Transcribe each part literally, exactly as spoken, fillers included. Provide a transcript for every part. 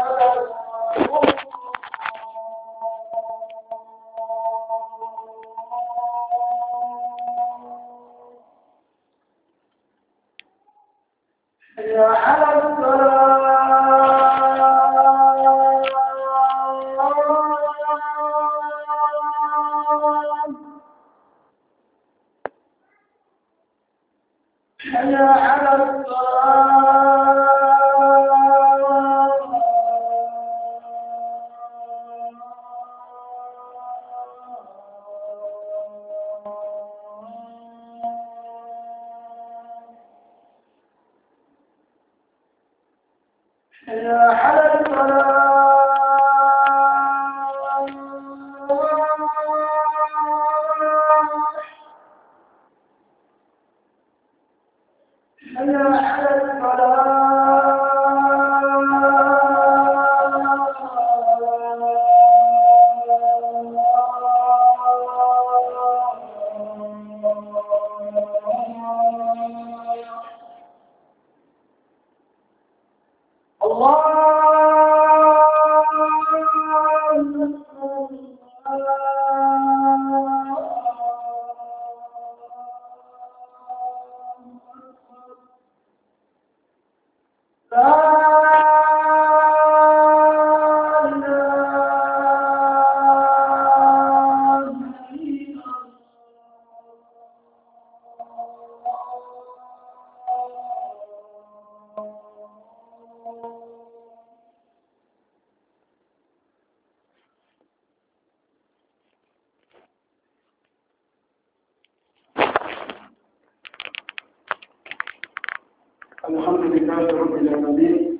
الحمد لله رب العالمين.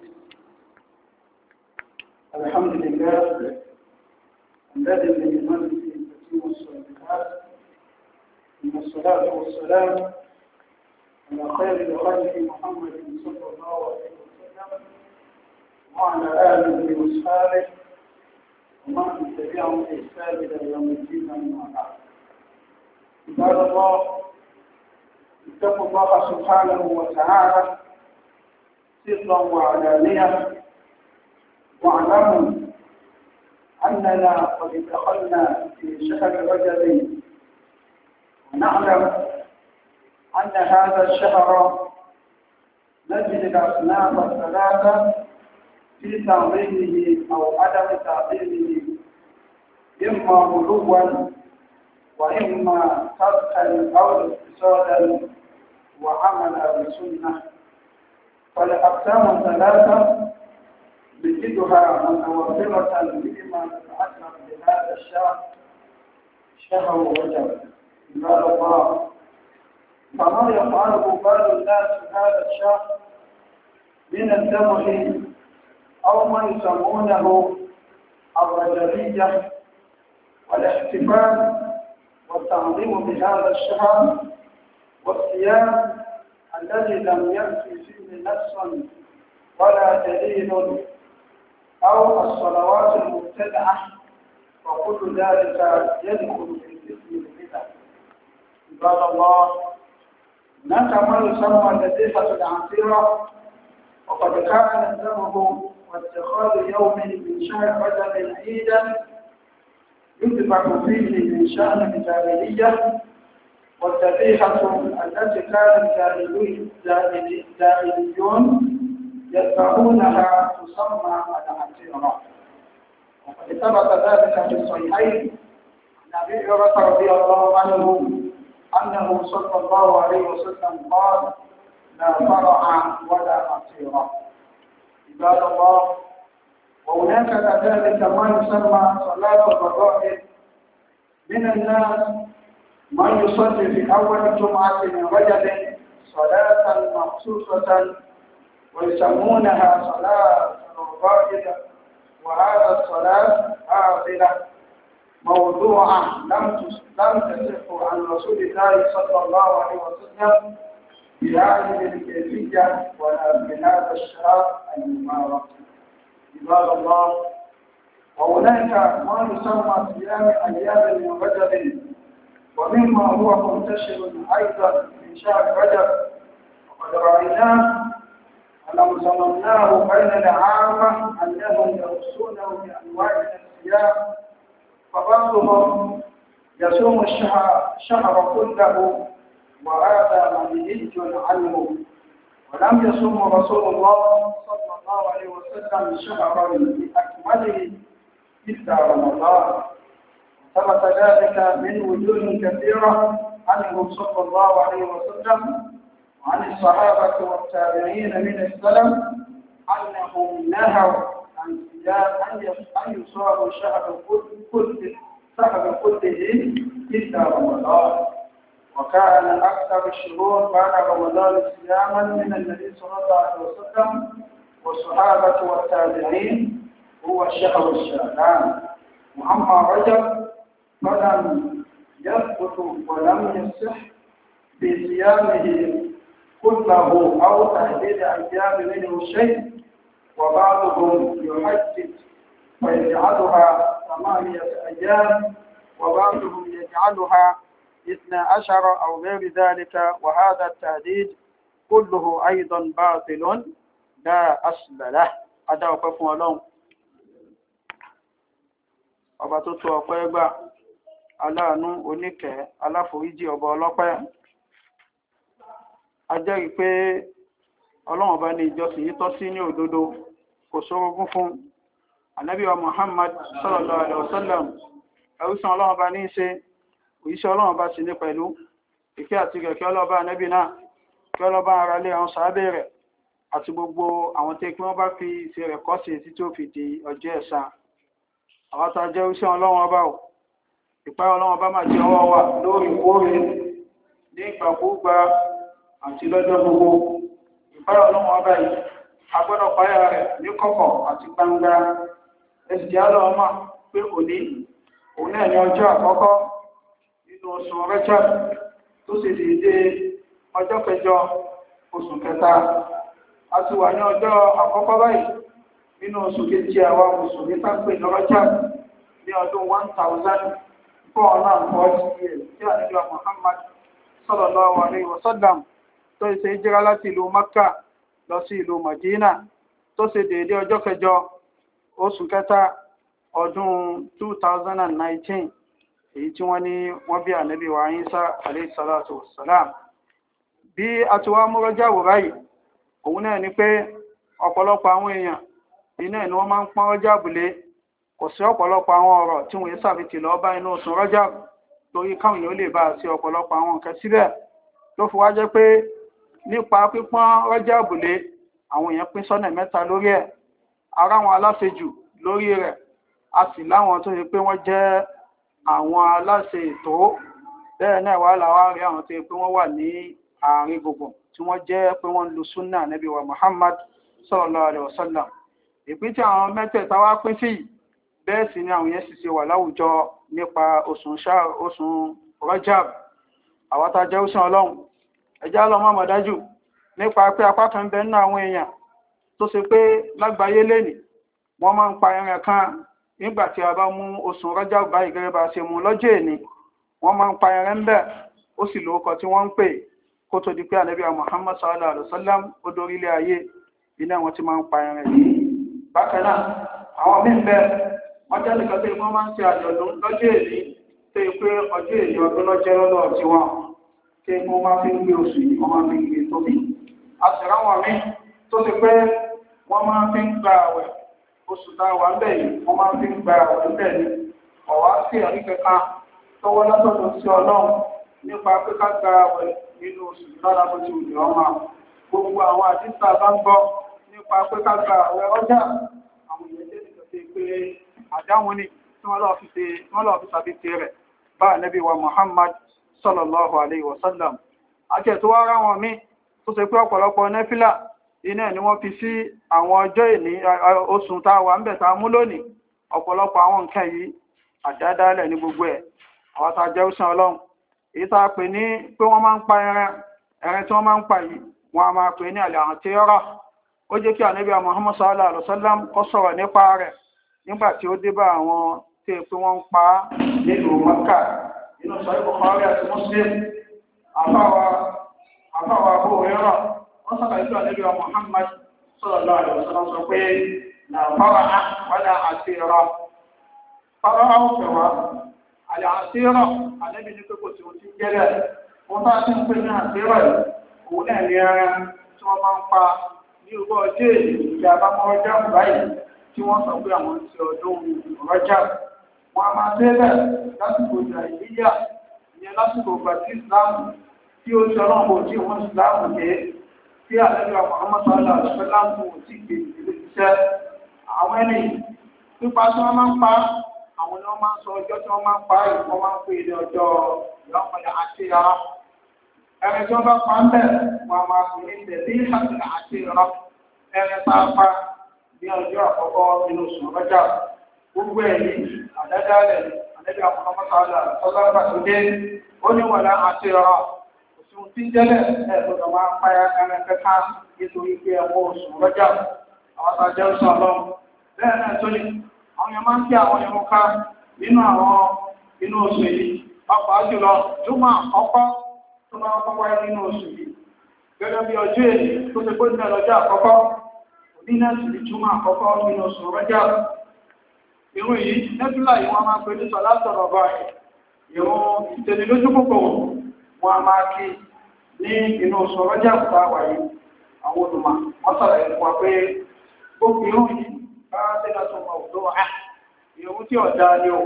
الحمد لله الذي بنعمته تتم الصالحات، ثم الصلاة والسلام على خير خلق محمد صلى الله عليه وسلم وعلى آله وأصحابه ومن تبعهم بإحسان إلى يوم الدين أما بعد. عباد الله، اتقوا الله سبحانه وتعالى سرا وعلانية، واعلموا أننا قد دخلنا في شهر رجب، ونعلم أن هذا الشهر نجد الأصناف الثلاثة في تعظيمه أو عدم تعظيمه، إما غلوا وإما تركا أو اقتصادا وعملا بسنة. فالأقسام ثلاثة نجدها متوفرة بما تتعلق بهذا الشهر، شهر رجب. عباد الله، فما يفعله بعض الناس في هذا الشهر من الذبح أو ما يسمونه الرجبية والاحتفال والتعظيم بهذا الشهر، والصيام الذي لم يأتي فيه نص ولا دليل، أو الصلوات المبتدعة، وكل ذلك يدخل في اسم البدع. عباد الله، هناك ما يسمى الذبيحة العتيرة، وقد كان الذبح واتخاذ يوم من شهر رجب عيدا يذبح فيه من شأن الجاهلية، والذبيحة التي كان الجاهليون يذبحونها تسمى العتيرة. وقد ثبت ذلك في الصحيحين عن أبي هريرة رضي الله عنه أنه صلى الله عليه وسلم قال: لا فرع ولا عتيرة. عباد الله، وهناك كذلك ما يسمى صلاة الرغائب. من الناس من يصلي في أول جمعة من رجب صلاة مخصوصة ويسمونها صلاة الرغائب، وهذا الصلاة باطلة موضوعة لم تصح عن رسول الله صلى الله عليه وسلم بهذه الكيفية ولا بهذا الشهر المبارك. عباد الله، وهناك ما يسمى صيام أيام من رجب، ومما هو منتشر أيضا في شهر رجب، وقد رأيناه ولو ظنناه بين العامة أنهم يرسونه بأنواع الصيام فبعضهم يصوم الشهر شهر كله وهذا منهي عنه ولم يصوم رسول الله صلى الله عليه وسلم شهرا بأكمله إلا رمضان ثبت ذلك من وجوه كثيرة عنه صلى الله عليه وسلم وعن الصحابة والتابعين من السلف أنهم نهوا عن أن يصاب شهر كل شهر كله إلا رمضان وكان أكثر الشهور بعد رمضان صياما من النبي صلى الله عليه وسلم والصحابة والتابعين هو الشهر الشعبان وأما رجب فلم يثبت ولم يصح بصيامه كله أو تحديد أيام منه شيء وبعضهم يحدد فيجعلها ثمانية أيام وبعضهم يجعلها اثنا عشر أو غير ذلك وهذا التحديد كله أيضا باطل لا أصل له هذا وقف ولهم ọba tó tó ọpẹ́ gbà aláàánú oníkẹ́ aláforíjì ọba ọlọ́pẹ́ a jẹ́rìí pé ọlọ́run ọba ní ìjọsìn yìí tọ́ sí ní òdodo kò sórogún fún ànábì wa Muhammad sallallahu alaihi wasallam ẹrúsàn ọlọ́run ọba ní í ṣe òyíṣẹ́ ọlọ́run ọba sì ní pẹ̀lú ìkẹ́ àti gẹ̀kẹ́ ọlọ́ba ànábì náà kí ọlọ́ba ara lé àwọn sàábẹ̀ rẹ̀ àti gbogbo àwọn tí wọ́n bá fi ṣe rẹ̀ kọ́ sí títí ó fi di ọjọ́ ẹ̀san àwọn tá a jẹ́ òṣìṣẹ́ ọlọ́run ọba ò ìpáyà ọlọ́run ọba máa jẹ́ ọwọ́ wa lóòrèkóòrè ní ìgbàkúgbà àti lọ́jọ́ gbogbo ìpáyà ọlọ́run ọba yìí a gbọ́dọ̀ páyà rẹ̀ ní kọ̀kọ̀ àti gbangba ẹ̀sì jẹ́ àlọ́ ọmọ pé òní òun náà ní ọjọ́ àkọ́kọ́ nínú oṣù Rajab tó sì dìde ọjọ́ kẹjọ oṣù kẹta a ti wà ní ọjọ́ àkọ́kọ́ báyìí nínú oṣù kejì àwọn mùsùlùmí sáńpé lọ́rọ́jà ní ọdún one thousand four hundred and forty years tí àníjọ́ Muhammad sallallahu alaihi wasallam tó ṣe hijira láti ìlú Makka lọ sí ìlú Madina tó ṣe déédé ọjọ́ kẹjọ oṣù kẹta ọdún two thousand nineteen èyí tí wọ́n ní wọ́n bí ànábì wa Ìsá alayhi salatu wassalam bí a ti wá mú Rọ́jà wò báyìí òun náà ni pé ọ̀pọ̀lọpọ̀ àwọn èèyàn iná ni wọ́n máa ń pọ́n Rọ́jà bùlé kò sí ọ̀pọ̀lọpọ̀ àwọn ọ̀rọ̀ tí wọ́n yé sàfitì lọ bá inú oṣù Rọ́jà torí káwọn èèyàn lè bá sí ọ̀pọ̀lọpọ̀ àwọn nǹkan síbẹ̀ tó fi wá jẹ́ pé nípa pípọ́n Rọ́jà bùlé àwọn èèyàn pín sọ́nà mẹ́ta lórí ẹ̀ ara wọn aláṣejù lórí rẹ̀ a sì láwọn tó yẹ pé wọ́n jẹ́ àwọn aláṣẹ ètò bẹ́ẹ̀ náà wà láwá rí àwọn tó yẹ pé wọ́n wà ní àárín gbogbo tí wọ́n jẹ́ pé wọ́n lu súnà Nábì wa Muhammad sallallahu alaihi wasallam ìpín tí àwọn mẹ́tẹ̀ẹ̀ta wá pín sí bẹ́ẹ̀ sì ni àwọn yẹn sì ṣe wà láwùjọ nípa oṣù Rajab àwọn tá jẹ́ òṣàn ọlọ́run ẹjá lọ mọ́ mọ̀dájú nípa pé apá kan bẹ nínú àwọn èèyàn tó ṣe pé lágbàáyé lẹ́nì wọ́n máa ń pa ẹran kan nígbà tí a bá mú oṣù Rajab báyìí gẹ́gẹ́ bá ṣe mú lọ́jọ́ èní wọ́n máa ń pa ẹran ń bẹ̀ ó sì lórúkọ tí wọ́n ń pè kó tó di pé ànábì Muhammad sallallahu alaihi wasallam ó dórí ilé ayé iná wọn ti máa ń pa ẹran yìí bákan náà àwọn míì bẹ wọ́n jẹ́ nìkan tí wọ́n máa ń ṣe àjọ̀dún lọ́jọ́ èní tó yẹ pé ọjọ́ èní ọdún lọ́jẹ́ lọ́dọ̀ tí wọ́n tí wọ́n máa fi ń gbé oṣù yìí wọ́n máa fi ń gbé tóbi a sì ráwọn míì tó ti pé wọ́n máa fi ń gba àwẹ̀ oṣù tá a wà ń bẹ̀ yìí wọ́n máa fi ń gba àwẹ̀ ń bẹ̀ ni ọ̀wá sí ẹ̀rí kankan tọwọ́ látọ̀dọ̀ sí ọlọ́run nípa pé ká gba àwẹ̀ nínú oṣù lára bó ti wùdí ọmọ gbogbo àwọn àdìsá bá ń gbọ́ nípa pé ká gba àwẹ̀ ọjà àwọn èèyàn jẹ́ nìkan tí pé àdáwọn ni tí wọ́n lọ́ọ́ fi ṣe wọ́n lọ́ọ́ fi tàbí ti rẹ̀ bá ànábì wa Muhammad sallallahu alaihi wasallam àti tó wá ráwọn míì tó ṣe pé ọ̀pọ̀lọpọ̀ nẹ́fílà iná ni wọ́n fi sí àwọn ọjọ́ ìní oṣù tá a wà ń bẹ̀ tá a mú lónìí ọ̀pọ̀lọpọ̀ àwọn nǹkan yìí àdádálẹ̀ ní gbogbo ẹ̀ àwọn tá a jẹ́ òṣàn ọlọ́run èyí tá a pè ní pé wọ́n máa ń pa ẹran ẹran tí wọ́n máa ń pa yìí wọ́n a máa pè ní àlẹ́ àwọn tí ó rà ó jẹ́ kí ànábì Muhammad sallallahu alaihi wasallam kó sọ̀rọ̀ nípa rẹ̀ nígbà tí ó dé bá àwọn tí pé wọ́n ń pa nílùú Mẹ́kà nínú Sahih Bukhari àti Muslim àfáwà àfáwà Abu Hurairah wọ́n sọ̀rọ̀ ìlú ànábì Muhammad sallallahu alaihi wasallam sọ pé là fara á wàlà àti ìrọ̀ fara á òfin wa àlẹ́ àti ìrọ̀ àlẹ́bí ní pé kò tí ó ti jẹ́lẹ̀ wọ́n bá ti ń pè ní àti ìrọ̀ yìí òun náà ní ara tí wọ́n máa ń pa ní ogún ọjọ́ èyí tí a bá mọ́ ọjà báyìí tí wọ́n sọ pé àwọn ti ọdún ọjà wọn a máa tẹ́lẹ̀ lásìkò ìjà ìyíyà ìyẹn lásìkò ìgbà tí ìsìláàmù tí ó ṣe ọlọ́run kò tí wọ́n ìsìláàmù dé tí àlejò Muhammad sallallahu alaihi wasallam kò tí gbé ìlú iṣẹ́ àwọn ẹni pípa tí wọ́n máa ń pa àwọn ni wọ́n máa ń sọ ọjọ́ tí wọ́n máa ń pa yìí wọ́n máa ń pè ní ọjọ́ ìlọ́pàá àti ara ẹni tí wọ́n bá pa ń bẹ̀ wọ́n máa pè ní tẹ̀lé ìhàtìlẹ̀ àti ìrọ̀ ẹni tá a pa ní ọjọ́ àkọ́kọ́ nínú oṣù ọlọ́jà gbogbo ẹ̀yìn àdádálẹ̀ àdẹ́bí Muhammad sallallahu alaihi wasallam tó dé ó ní wàlá àti ìrọ̀ òṣùn tí jẹ́lẹ̀ ẹ̀gbọ́dọ̀ máa ń páyà ẹni kẹta nítorí pé ẹ̀wọ̀n oṣù ọlọ́jà àwọn tá a jẹ́ oṣù ọlọ́run bẹ́ẹ̀ náà tó ní àwọn yẹn máa ń kí àwọn yẹn mú ká nínú àwọn inú oṣù yìí pàápàá jùlọ júmọ̀ àkọ́kọ́ tó bá kọ́kọ́ wáyé nínú oṣù yìí gẹ́gẹ́ bí ọjọ́ èyí tó ti gbóni lọ́jọ́ àkọ́kọ́ òní náà sì ní júmọ̀ àkọ́kọ́ nínú oṣù rọ́jà ìrun yìí nẹ́fílà yìí wọ́n máa ń pè ní sọ̀lá sọ̀rọ̀ báyìí ìrun ìtẹ̀lélójú kòkòrò wọ́n máa kí ní inú oṣù rọ́jà kúta wáyé àwọn olùmọ̀ wọ́n sọ̀rọ̀ ẹ̀ fún wa pé gbogbo ìrun yìí bá tẹ́lá tó mọ̀ òdó wà ìrun tí ọ̀dà ni o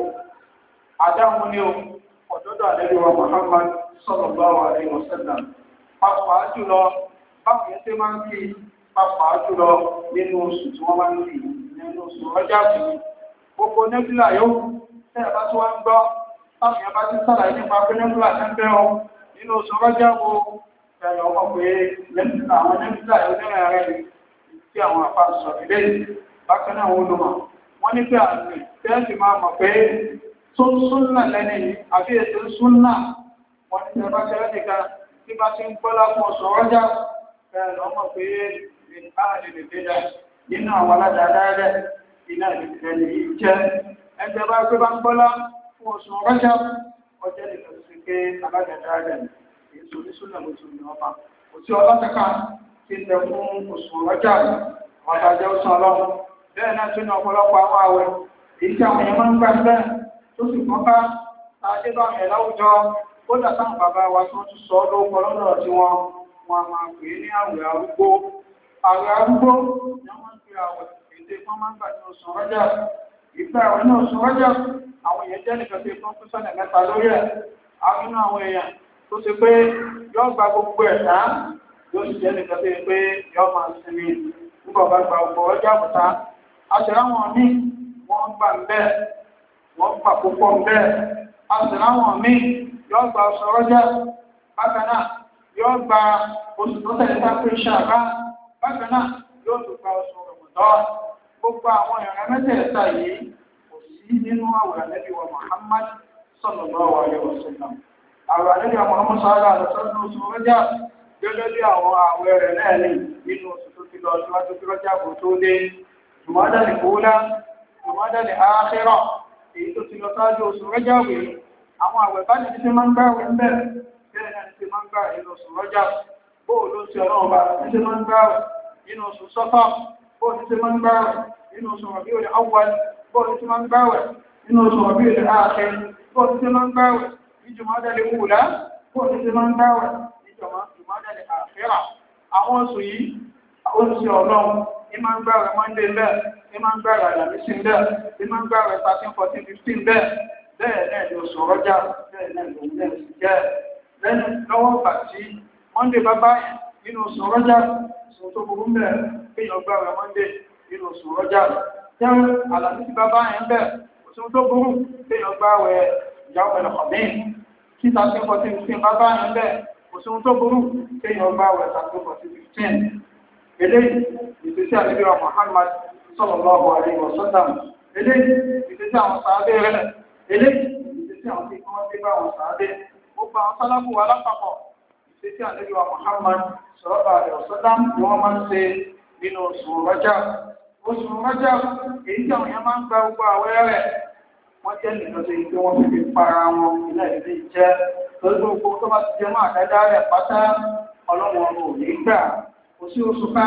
àdáhùn ni o ọ̀dọ́dọ̀ àlẹ́lẹ́ wa Muhammad sallallahu alaihi wasallam pàápàá jùlọ báwọn yẹn tẹ́ máa ń kí pàápàá jùlọ nínú oṣù tí wọ́n máa ń kí nínú oṣù ọjà sí gbogbo nẹ́fìlà yóò tẹ́ ẹ̀ bá tí wọ́n ń gbọ́ báwọn yẹn bá ti sàlàyé nípa pé nẹ́fìlà tẹ́ ń bẹ́ ọ nínú oṣù ọjà wo ẹ̀rọ ọmọ pé nẹ́fìlà àwọn nẹ́fìlà yóò ní ẹ̀rẹ́ tí àwọn àfa sọ ilé bákan náà wọ́n lò mọ̀ wọ́n ní pé àmì tẹ́ẹ̀sì máa mọ̀ pé tó ń súnà lẹ́ni àbí ètò súnà wọ́n ti tẹ́ bá tẹ́lẹ̀ nìkan tí bá ti ń gbọ́lá fún ọ̀sọ̀ ọjà bẹ́ẹ̀ lọ́mọ pé ìbáàdì lè dé dá nínú àwọn aládàádáálẹ̀ iná ìdílé yìí jẹ́ ẹgbẹ́ bá gbé bá ń gbọ́lá fún ọ̀sọ̀ ọjà ọjọ́ nìkan sí pé aládàádáálẹ̀ èso ní súnà ló tún ní ọba kò sí ọlọ́tẹ̀ká ti tẹ fún ọ̀sọ̀ ọjà ọ̀tàjẹ́ ọ̀sán ọlọ́run bẹ́ẹ̀ náà tún ní ọ̀pọ̀lọpọ̀ àwọn àwẹ̀ èyí tí àwọn èèyàn máa ń gbà bẹ́ẹ̀ tó sì kọ́ bá tàdé bá mi láwùjọ ó dà sáwọn bàbá wa tí wọ́n tún sọ lórúkọ lọ́dọ̀ tí wọ́n wọn a máa pè é ní àwẹ̀ arúgbó àwẹ̀ arúgbó ni wọ́n ń pè àwẹ̀ èdè wọ́n máa ń gbà ní oṣù rọ́jà ìgbà àwẹ̀ ní oṣù rọ́jà àwọn èèyàn jẹ́ nìkan tí wọ́n tún sọ́nà mẹ́ta lórí ẹ̀ àwọn inú àwọn èèyàn tó ṣe pé yóò gba gbogbo ẹ̀ dá yóò sì jẹ́ nìkan tí pé yóò máa sinmi nígbà bá gba gbogbo ọjà àbùtá àṣìláwọn míì wọ́n gbà ń bẹ́ẹ̀ wọ́n gbà púpọ̀ ń bẹ́ẹ̀ àṣìláwọn míì yóò gba oṣù rọ́jà bákan náà yóò gba oṣù tó tẹ̀lé sáfẹ́ ṣàbá bákan náà yóò tún gba oṣù rọ̀mọ̀dọ́ gbogbo àwọn ìrìn mẹ́tẹ̀ẹ̀ta yìí kò sí nínú àwẹ̀ àlẹ́bí wa Muhammad sallallahu alaihi wasallam àwẹ̀ àlẹ́bí wa Muhammad sallallahu alaihi wasallam oṣù rọ́jà gẹ́gẹ́ bí àwọn àwẹ̀ rẹ̀ náà ní nínú oṣù tó ti lọ síwájú tí rọ́jà kò tó dé jùmọ́dálì kúlá jùmọ́dálì ákhírà èyí tó ti lọ sáájú oṣù rọ́jà wèé àwọn àwẹ̀ bá ní títí máa ń gbá àwẹ̀ ń bẹ̀rẹ̀ bẹ́ẹ̀ náà títí máa ń gbá nínú oṣù rọ́jà bóò ló ń ṣe ọlọ́run bá títí máa ń gbá àwẹ̀ nínú oṣù sọ́fà bóò títí máa ń gbá àwẹ̀ nínú oṣù Rabiul Awwal bóò títí máa ń gbá àwẹ̀ nínú oṣù Rabiul Akhir bóò títí máa ń gbá àwẹ̀ ní Jumadal Ula bóò títí máa ń gbá àwẹ̀ ní Jumadal Akhira àwọn oṣù yìí oṣù ọlọ́run ní máa ń gbá àwẹ̀ Monday bẹ́ẹ̀ ní máa ń gbá àwẹ̀ Àlàmísì bẹ́ẹ̀ ní máa ń gbá àwẹ̀ thirteen fourteen fifteen bẹ́ẹ̀ bẹ́ẹ̀ náà ni oṣù rọ́jà bẹ́ẹ̀ náà ló ń lẹ́nu sí jẹ́ lẹ́nu lọ́wọ́ ìgbà tí Monday bá báyìí nínú oṣù rọ́jà oṣù tó burú bẹ́ẹ̀ kéèyàn gbà rẹ̀ Monday nínú oṣù rọ́jà jẹ́ Àlàmísì bá báyìí ń bẹ̀ oṣù tó burú kéèyàn gbà rẹ̀ ìyàwó ẹ̀rọ kọ̀míìn tí thirteen fourteen fifteen bá báyìí ń bẹ̀ oṣù tó burú kéèyàn gbà rẹ̀ thirteen fourteen fifteen eléyìí ìgbésí àlejò Muhammad sallallahu alaihi wasallam eléyìí ìgbésí àwọn sàábé rẹ̀ eléyìí ìṣesí àwọn tí wọ́n dé bá wọn sàádé gbogbo àwọn sálábù wa lápapọ̀ ìṣesí àlejò Muhammad sallallahu alaihi wasallam ni wọ́n máa ń ṣe nínú oṣù Rajab oṣù Rajab èyí tí àwọn èèyàn máa ń gba gbogbo àwẹ̀ rẹ̀ wọ́n jẹ́ nìkan tó yí pé wọ́n fi fi para wọn ilé ìdí jẹ́ lórí gbogbo tó bá ti jẹ mọ́ àdájá rẹ̀ pátá ọlọ́run ọ̀run ò ní gbà kò sí oṣù kan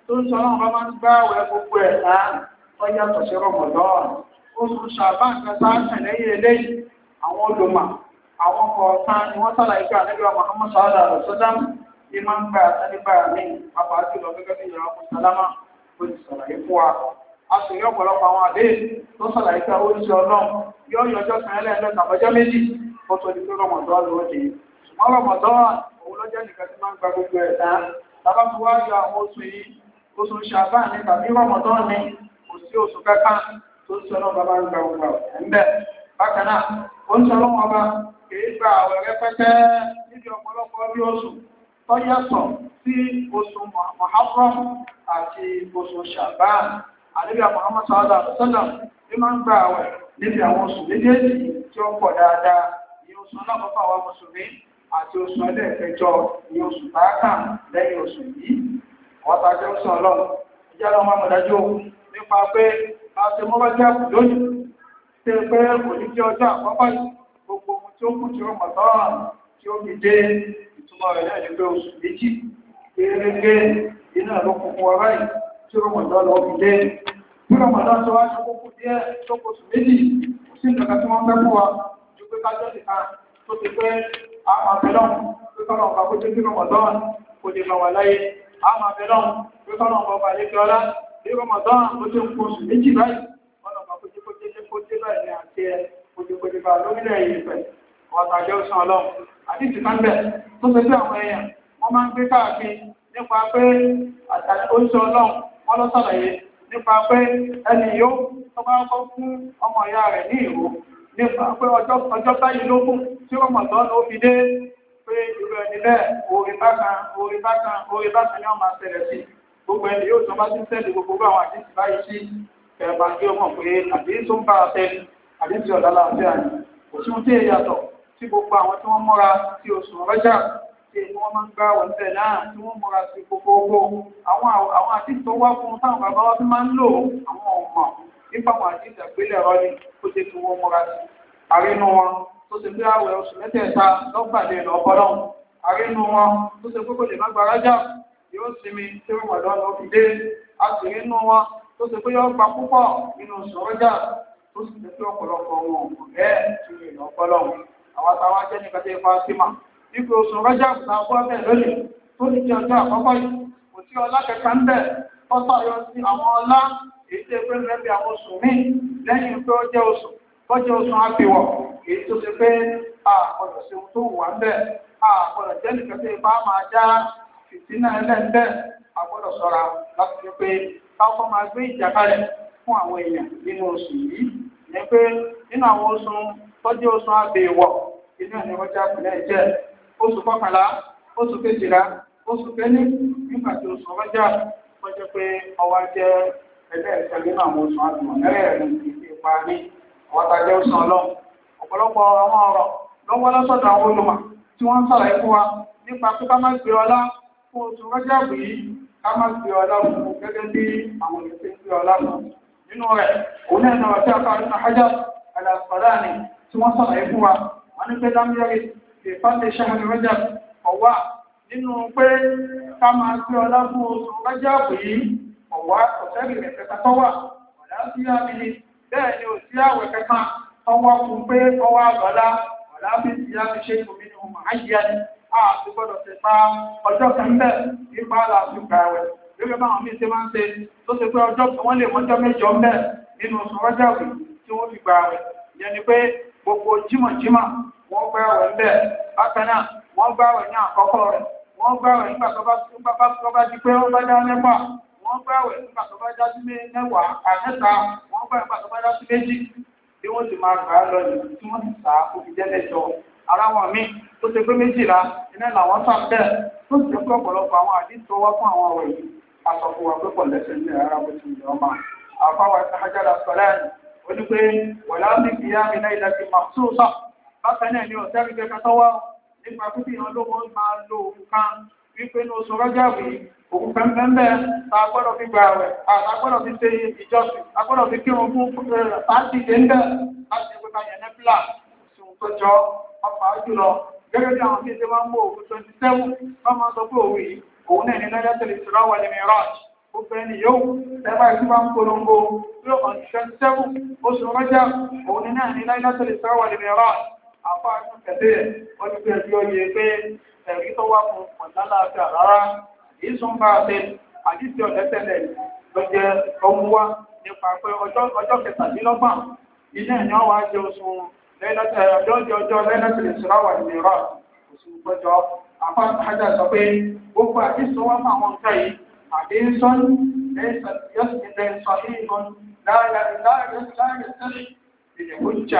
tó ń sọ náà bá máa ń gbá àwẹ̀ gbogbo ẹ̀ lá ọjà tọ̀sẹ̀ Ramadan oṣù Ṣàbán kẹta tẹ̀lẹ́yìn eléyìí àwọn olùmọ̀ àwọn kọ̀ọ̀kan ni wọ́n sàlàyé pé ànábì Muhammad sallallahu alaihi wasallam ní máa ń gba àtẹ́lẹ́gbà mi pàpà jùlọ gẹ́gẹ́ bí ìyàwó sálámà ó ti sàlàyé fún wa a sì rí ọ̀pọ̀lọpọ̀ àwọn àdéhùn tó sàlàyé pé ó ń ṣe ọlọ́run yóò yọjọ́ kan ẹlẹ́ẹ̀lẹ́ tàbọ́jọ́ méjì ó tó di pé Ramadan ló dé ṣùgbọ́n Ramadan òun lọ́jọ́ nìkan tí máa ń gba gbogbo ẹ̀ dá tàbá fi wá yọ àwọn oṣù yìí oṣù Ṣàbán ní tàbí Ramadan ní kò sí oṣù kankan tó ń sọ náà bàbá ń gba gbogbo ẹ̀ ń bẹ̀ bákan náà ó ń sọ lọ́wọ́ ọba kìí gba àwẹ̀ rẹpẹtẹ níbi ọ̀pọ̀lọpọ̀ bí oṣù tó yàtọ̀ sí oṣù Muharram àti oṣù Ṣàbán ànábì Muhammad sallallahu alaihi wasallam ní máa ń gba àwẹ̀ níbi àwọn oṣù méjèèjì tí ó pọ̀ dáadáa ní oṣù alákọ̀ọ́kọ́ àwọn mùsùlùmí àti oṣù ẹlẹ́ẹ̀kẹjọ ní oṣù tààkà lẹ́yìn oṣù yìí wọ́n ta jẹ́ oṣù ọlọ́run ìjà lọ́wọ́ máa mọ̀dájú nípa pé a ṣe mọ́bájá lónìí tí ó pé kò ní jẹ́ ọjọ́ àkọ́kọ́ yìí gbogbo ohun tí ó kù tí ó mọ̀ tán tí ó fi dé ìtumọ̀ rẹ̀ náà ní pé oṣù méjì gẹ́gẹ́ iná ló kún fún wa báyìí tí ó mọ̀ tán lọ fi dé bí ọmọdé tó wá ṣe kókó díẹ̀ tó kóṣù méjì kò sí nǹkan tí wọ́n fẹ́ fún wa ju pé kájọ́ nìkan tó ti pé àwọn abẹ́lọ́n pé kọ́nà ọ̀gá kó jẹ́ kí Ramadan kò lè bá wà láyé àwọn abẹ́lọ́n pé kọ́nà ọ̀gá ọba lè fi ọlá bí Ramadan kó jẹ́ kóṣù méjì báyìí kọ́nà ọ̀gá kó jẹ́ kó jẹ́ kó jẹ́ báyìí àti ẹ̀ kó jẹ́ kó jẹ́ bá lórílẹ̀ yìí pẹ̀ ọ̀tà jẹ́ òsàn ọlọ́run àti ìtìkánbẹ̀ tó ṣe pé àwọn èèyàn wọ́n máa ń gbé káàkiri nípa pé oṣù ọlọ́run wọ́n lọ sàlàyé nípa pé ẹni yóò tó bá kọ́ fún ọmọ ìyá rẹ̀ ní ìró nípa pé ọjọ́ báyìí ló kù tí ó mọ̀ tán ló fi dé pé irú ẹni bẹ́ẹ̀ orí bákan orí bákan orí bákan ni wọ́n máa ṣẹlẹ̀ sí gbogbo ẹni yóò tó bá ti tẹ́lẹ̀ gbogbo àwọn àdísì báyìí sí ẹ̀bà kí ó mọ̀ pé àdísì tó ń bá tẹ́lẹ̀ àdísì ọ̀dà láàfíà ni kò sí ohun tí èyí yàtọ̀ tí gbogbo àwọn tí wọ́n múra sí oṣù rọ́jà tí wọ́n máa ń gbá wọn tẹ̀ náà tí wọ́n múra sí gbogbogbò àwọn àwọn àdísì tó wá fún táwọn bàbá wa fi máa ń lò àwọn ọmọ nípa àwọn àdísì àgbélẹ̀rọ ni ó jẹ́ kí wọ́n múra sí àrínú wọn tó ṣe pé àwẹ̀ oṣù mẹ́tẹ̀ẹ̀ta lọ́gbàdé lọ́pọ̀lọ́hùn àrínú wọn tó ṣe pé kò lè má gba rájà yóò sinmi tí ó wà lọ́nà fi dé àtìrínú wọn tó ṣe pé yóò gba púpọ̀ nínú oṣù rọ́jà tó sì ṣe pé ọ̀pọ̀lọpọ̀ wọn kò bẹ́ẹ̀ tí ó lè lọ́pọ̀lọ́hùn àwọn àtàwọn ajẹ́ nípa tí ipa sí mà nípa oṣù rọ́jà ta bọ́ bẹ́ẹ̀ lónìí tó ní jẹ́ ọjọ́ àkọ́kọ́ yìí kò sí ọlá kẹta ń bẹ̀ tọ́tọ̀ yọ sí àwọn ọlá èyí tó pé lẹ́bi àwọn oṣù míì lẹ́yìn pé ó jẹ́ oṣù kọjọ́ oṣù àbíwọ̀ èyí tó ṣe pé àpọ̀lọ̀ sí ohun tó wà ń bẹ̀ àpọ̀lọ̀ jẹ́ nìkan tí ipá máa já fìtínà ẹlẹ́ńbẹ́ àgbọ́dọ̀ ṣọ́ra láti fi pé káwọn máa gbé ìjà kalẹ̀ fún àwọn èèyàn nínú oṣù yìí ní pé nínú àwọn oṣù tọ́jú oṣù àbíwọ̀ inú ẹni wọ́n já pìlẹ̀ jẹ́ oṣù kọkànlá oṣù kejìlá oṣù kẹ́ni nígbà tí oṣù ọjà tọ́jú pé ọwọ́ jẹ́ ẹlẹ́ẹ̀kẹ́ nínú àwọn oṣù àbíwọ̀ mẹ́rẹ̀ẹ̀rin ìdí ipa ní ọ̀tàjẹ́ òsàn ọlọ́run ọ̀pọ̀lọpọ̀ àwọn ọ̀rọ̀ lọ́wọ́ lọ́sọ̀dọ̀ àwọn olùmọ̀ tí wọ́n ń sọ̀rọ̀ ikú wa nípa pé ká má gbé ọlá fún oṣù rọ́jàbù yìí ká má gbé ọlá fún gẹ́gẹ́ bí àwọn èèyàn ti ń gbé ọlá fún nínú rẹ̀ òun náà náà tí a fà nínú Hajar al-Asqalani tí wọ́n sọ̀rọ̀ ikú wa wọ́n ní pé lámúyẹ́rì ìfàdé ṣáhàrì rọ́jàb ọ̀wá nínú pé ká má gbé ọlá fún oṣù rọ́jàbù yìí ọ̀wá ọ̀sẹ́rì rẹ̀ kẹta tọ́wà ọ̀dà sí àmì bẹ́ẹ̀ ni ò sí àwẹ̀ kẹta ọwọ́ fún pé ọwọ́ àgbàlá ọ̀lá bí ti yá fi ṣe ìfòmí ní ọmọ ayé ẹni àti gbọ́dọ̀ ti pa ọjọ́ kẹ́ńbẹ̀ nípa àlàáfíà gbà ẹ̀wẹ̀ lórí báwọn míì ṣe máa ń ṣe tó ṣe pé ọjọ́ tí wọ́n lè mọ́jọ́ mẹ́jọ ń bẹ̀ nínú oṣù rọ́jàwì tí wọ́n fi gbà ẹ̀wẹ̀ ìyẹn ni pé gbogbo jímọ̀jímọ̀ wọ́n gbà ẹ̀wẹ̀ ń bẹ̀ bákan náà wọ́n gbà ẹ̀wẹ̀ ní àkọ́kọ́ rẹ̀ wọ́n gbà ẹ̀wẹ̀ nígbà tó bá di pé ó bá dá lẹ́pà wọ́n gbà ẹ̀wẹ̀ nígbà tó bá dá sí mẹ́wàá àmẹ́ta wọ́n gbà nígbà tó bá dá sí méjì bí wọ́n ti máa gbà á lọ yìí tí wọ́n ti sá òfin jẹ́ lẹ́jọ́ ara wọn míì tó ṣe pé méjìlá iná làwọn sá bẹ́ẹ̀ tó sì ṣe pé ọ̀pọ̀lọpọ̀ àwọn àdìsí tó wá fún àwọn ọ̀rọ̀ yìí aṣọ fún wa pé pọ̀ lẹ́sẹ̀ ní ara bó ti yọ ọmọ àfáwà Hajar al-Asqalani ó ní pé wọ̀lá ní kí á mi náà ilẹ̀ ti máa tó sọ bákan náà ní ọ̀sẹ̀ rí kẹkẹ tó wá nípa pípé ìran ló wọ́n máa lo òun kan wípé ní oṣù Rọ́jàbù òun pẹ́ńpẹ́ńbẹ́ ta gbọ́dọ̀ fi gba rẹ̀ a gbọ́dọ̀ fi ṣe ìjọsìn a gbọ́dọ̀ fi kírun fún pàtì ìdẹ́ńdẹ́ láti ẹgbẹ́ bá yẹn nẹ́fìlà òṣùn tó jọ ọ̀pá jùlọ gẹ́gẹ́ bí àwọn fíìsì máa ń mú òun twenty seven wọ́n máa sọ pé òun yìí òun náà ní lẹ́yìn tẹ̀lé ìṣúra wà ní mìíràn gbogbo ẹni yóò lẹ́bàá tí wọ́n ń polongo yóò on twenty seven oṣù rọ́jà òun ní náà ní Laylatul Isra wal Mi'raj àpá àtún kẹ̀tẹ́ wọ́n ti gbé ẹjọ́ yẹ pé ẹ̀rí tó wá fún ọ̀dálàáfíà rárá èyí tún bá a ṣe àdìsí ọ̀dẹ́tẹ̀lẹ̀ ló jẹ́ ohun wá nípa pé ọjọ́ kẹtàdínlọ́gbọ̀n ilé ẹ̀yàn wá jẹ́ oṣù ọjọ́ Laylatul Isra wal Mi'raj oṣù pẹ́jọ àpá àjà sọ pé gbogbo àdìsí wá fún àwọn nǹkan yìí àdéhùn lẹ́sẹ̀ yọ́sìlẹ̀ sọ̀hìn láàrín láàrín sẹ́lẹ̀ ìdè hujja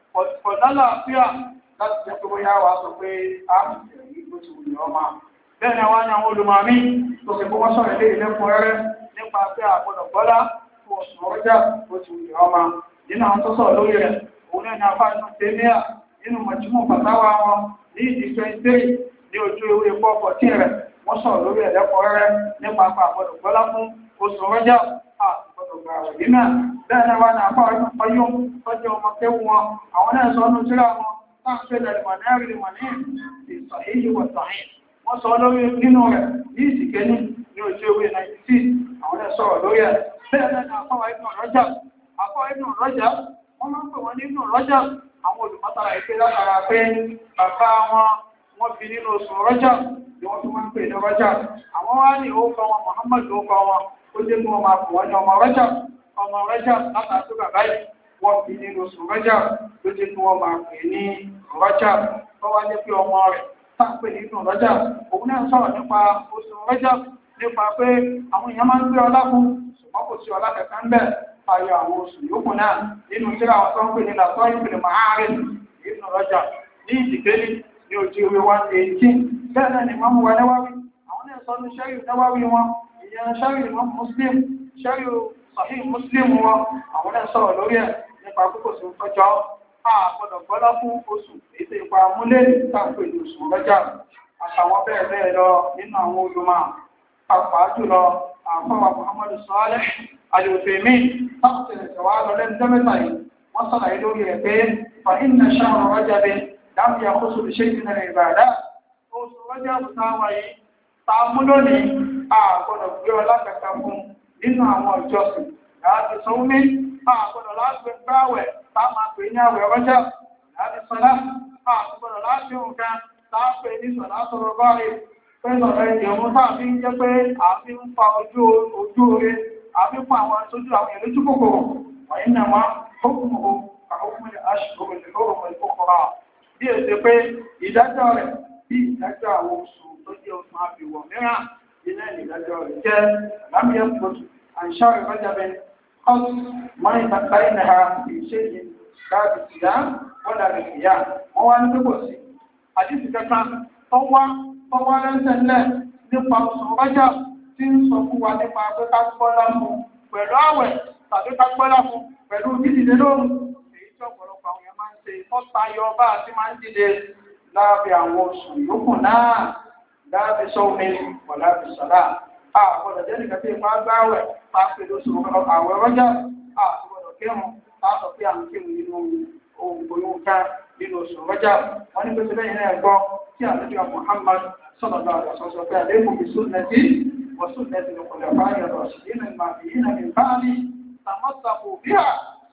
ọ̀dálàáfíà láti jẹ́ pé bóyá wà sọ pé a ń tẹ̀lé bó ti wùlẹ̀ ọmọ bẹ́ẹ̀ ni wọ́n ní àwọn olùmọ̀mí tó fi kó wọ́n sọ̀rọ̀ ilé ìlẹ́kùn rẹ́rẹ́ nípa pé àgbọ̀dọ̀ gbọ́lá fún oṣù ọjà bó ti wùlẹ̀ ọmọ nínú àwọn tó sọ̀rọ̀ lórí rẹ̀ òun náà ní afá inú tèmíà nínú mọ̀júmọ̀ pàtàwà wọn ní ìdí twenty ní ojú ewé four fourteen rẹ̀ wọ́n sọ̀rọ̀ lórí ẹ̀lẹ́kùn rẹ́rẹ́ nípa pé àgbọ̀dọ̀ gbọ́lá fún oṣù ọjà àgbọ̀dọ̀ gbà rẹ̀ nínú bẹ́ẹ̀ ni wọ́n ní afá inú payó tọ́jú ọmọ kéwù wọn àwọn náà sọ ọ́nù síra wọn táǹpé lẹ́lẹ́mọ̀nẹ́rì lẹ́mọ̀nẹ́ ìsọ̀ èyí wọ̀ sọ̀hìn wọ́n sọ lórí nínú rẹ̀ ní ìsìnkẹ́ni ní ojú ewé ninety six àwọn náà sọ̀rọ̀ lórí ẹ̀ bẹ́ẹ̀ náà ní àfọwọ́ inú rọ́jà àfọwọ́ inú rọ́jà wọ́n máa ń pè wọ́n nínú rọ́jà àwọn olùmọ́tara ìpè látara pé bàbá wọn wọ́n fi nínú oṣù rọ́jà ni wọ́n fi máa ń pè ní rọ́jà àwọn wá ní orúkọ wọn Muhammad orúkọ wọn ó jẹ́ kí wọ́n máa pè wọ́n ní ọmọ rọ́jà ọmọ rọ́jà látara tó bàbá yìí wọ́n fi nínú oṣù rọ́jà ló jẹ́ kí wọ́n máa pè ní rọ́jà tó wá jẹ́ pé ọmọ rẹ̀ táǹpé nínú rọ́jà òun náà sọ̀rọ̀ nípa oṣù rọ́jà nípa pé àwọn èèyàn máa ń gbé ọlá fún ṣùgbọ́n kò sí ọlá kẹta ń bẹ̀ ayọ̀ àwọn oṣù yòókù náà nínú tíra àwọn tó ń pè ní làtọ́ ìpìlẹ̀ màárẹ̀ nínú rọ́jà ní ìdíkẹ́lì ní ojú ìwé one eighteen bẹ́ẹ̀ náà ni mọ́mú wa náwáwí àwọn náà sọ ní sẹ́yìn náwáwí wọn ìyẹn sẹ́yìn mọ́ muslim sẹ́yìn sahih muslim wọn àwọn náà sọ̀rọ̀ lórí ẹ̀ nípa púpọ̀ sí ọjọ́ àgbọ̀dọ̀ gbọ́lá fún oṣù ètò ìpa múlẹ̀ táǹpé ní oṣù rọ́jà àtàwọn bẹ́ẹ̀ bẹ́ẹ̀ lọ nínú àwọn olùmọ̀ pàápàá jùlọ àfọwà Muhammadu Salih Al-Uthaymeen táwọn tẹ̀lé tẹ̀wá lọ lẹ́nu dẹ́mẹ́ta yìí wọ́n sọ̀rọ̀ lórí ẹ̀ pé fa inna shahra Rajab lam yakhussu bi shay'in min al-ibadat oṣù rọ́jà táwọn yìí ta mú lónìí àgbọ̀dọ̀ gbé ọlá kẹta fún nínú àwọn ìjọsìn láti sọ wí àgbọ̀dọ̀ láti gbáwẹ̀ tá máa pè ní àwẹ̀ rọ́jà láti sọlá àgbọ̀dọ̀ láti nǹkan tá a pè ní sọlá sọ̀rọ̀ báyìí pé sọ̀rọ̀ ẹ̀jẹ̀ ọmọ tá a fi ń jẹ́ pé a fi ń fa ojú oore a fi ń fa àwọn aṣojú àwọn èèyàn lójú kòkòrò wọ̀nyí náà wá hókùn o kàókùn aṣọ ìlórùmọ̀ ìkókòrò bí èsè pé ìdájọ́ rẹ̀ bí ìdájọ́ àwọn oṣù tó jẹ́ oṣù àbíwọ̀ mìíràn iná ìdájọ́ rẹ̀ jẹ́ lámìyàn pọ̀jù àìṣà ìrọ́jàbẹ̀ قص ما بينها في شيء لا بالصيام ولا بالقيام هو أن تقص حديث كان طوى طوى لنسلة nípa oṣù rọ́jà tí ń sọ fún wa nípa pé ká gbọ́lá fún pẹ̀lú àwẹ̀ tàbí ká gbọ́lá fún pẹ̀lú dídìde lóhùn èyí tí ọ̀pọ̀lọpọ̀ àwọn èèyàn máa ń ṣe ìfọ́tayọ bá àti máa ń dìde láàbẹ̀ àwọn oṣù yòókù náà láàbẹ̀ sọ́ọ̀mì wọ̀ láàbẹ̀ sọ́lá àgbọ̀dọ̀ jẹ́ nìkan tí ipa gbáwẹ̀ pàápẹ̀ lóṣù àwẹ̀ rọ́jà àgbọ̀dọ̀ kírun pàápọ̀ pé à ń kírun nínú ohun gbòyún ká nínú oṣù rọ́jà wọ́n ní pé síbẹ̀ yìí náà gbọ́ tí àlejò Muhammad sallallahu alaihi wasallam pé àlékún bí sunnati wa sunnati al-khulafa'i ar-rashidin al-mahdiyyin min ba'di tamassaku biha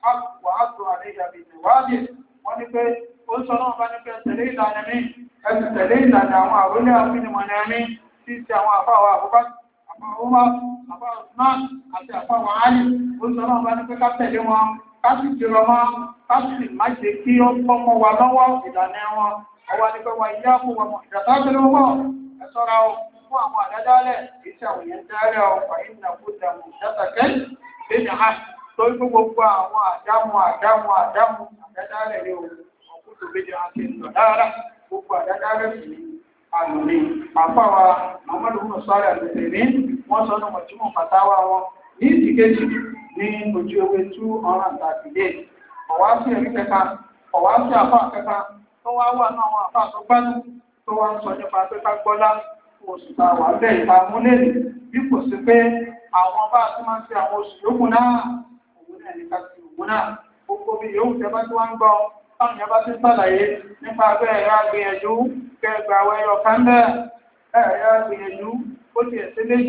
wa 'addu 'alayha bin-nawajidh wọ́n ní pé ó sọ náà bá ní pé tẹ̀lé ìlànà mi ẹ̀sì tẹ̀lé ìlànà àwọn àwọlé àfínimọ̀nà mi tí ti àwọn àfáwà àbúbá àfáwà àfáwà Usman àti àfáwà Ali ó sọ náà bá ní pé ká tẹ̀lé wọn ká sì jẹrọ wọn ká sì má ṣe kí ó pọ́nmọ́ wa lọ́wọ́ ìlànà wọn ọwọ́ ní pé wọ́n yá fún wọn ìjàtà tó ló wọ́ ẹ ṣọ́ra o fún àwọn àdádálẹ̀ èyí tí àwọn èèyàn dálẹ̀ ọ fàyín nà kó dàmú ìjàtà kẹ́lì lẹ́yìn ha tó ń gbogbo àwọn àdámù àdámù àdámù àdádálẹ̀ ní o ọkùnrin méjì àti ìlọ dáadáa gbogbo àdádálẹ̀ sí àlùmí àpáwa Muhammadu bin sọ́ọ̀rì àlùfẹ̀mí wọ́n sọ ọ́nà mọ̀túmọ̀ pàtàwà wọn ní ìdíkejì ní ojú ewé two hundred and thirty eight ọ̀wá sí ẹ̀rí kẹta ọ̀wá sí àpá kẹta tó wá wà náà àwọn àpá tó gbádùn tó wá ń sọ nípa pé ká gbọ́lá fún oṣù tá a wà bẹ́ẹ̀ ìta múlẹ̀ bí kò sí pé àwọn bá a ti máa ń ṣe àwọn oṣù yòókù náà òun náà ní ká sí òun náà gbogbo bí yòówù tẹ bá tí wọ́n ń gbọ́ táwọn yẹn bá ti ń sàlàyé nípa bẹ́ẹ̀ ẹ̀rọ àgbìyànjú kẹgbà àwọn ẹyọ kan bẹ́ẹ̀ ẹ̀rọ àgbìyànjú ó ti ẹ̀sẹ̀ méjì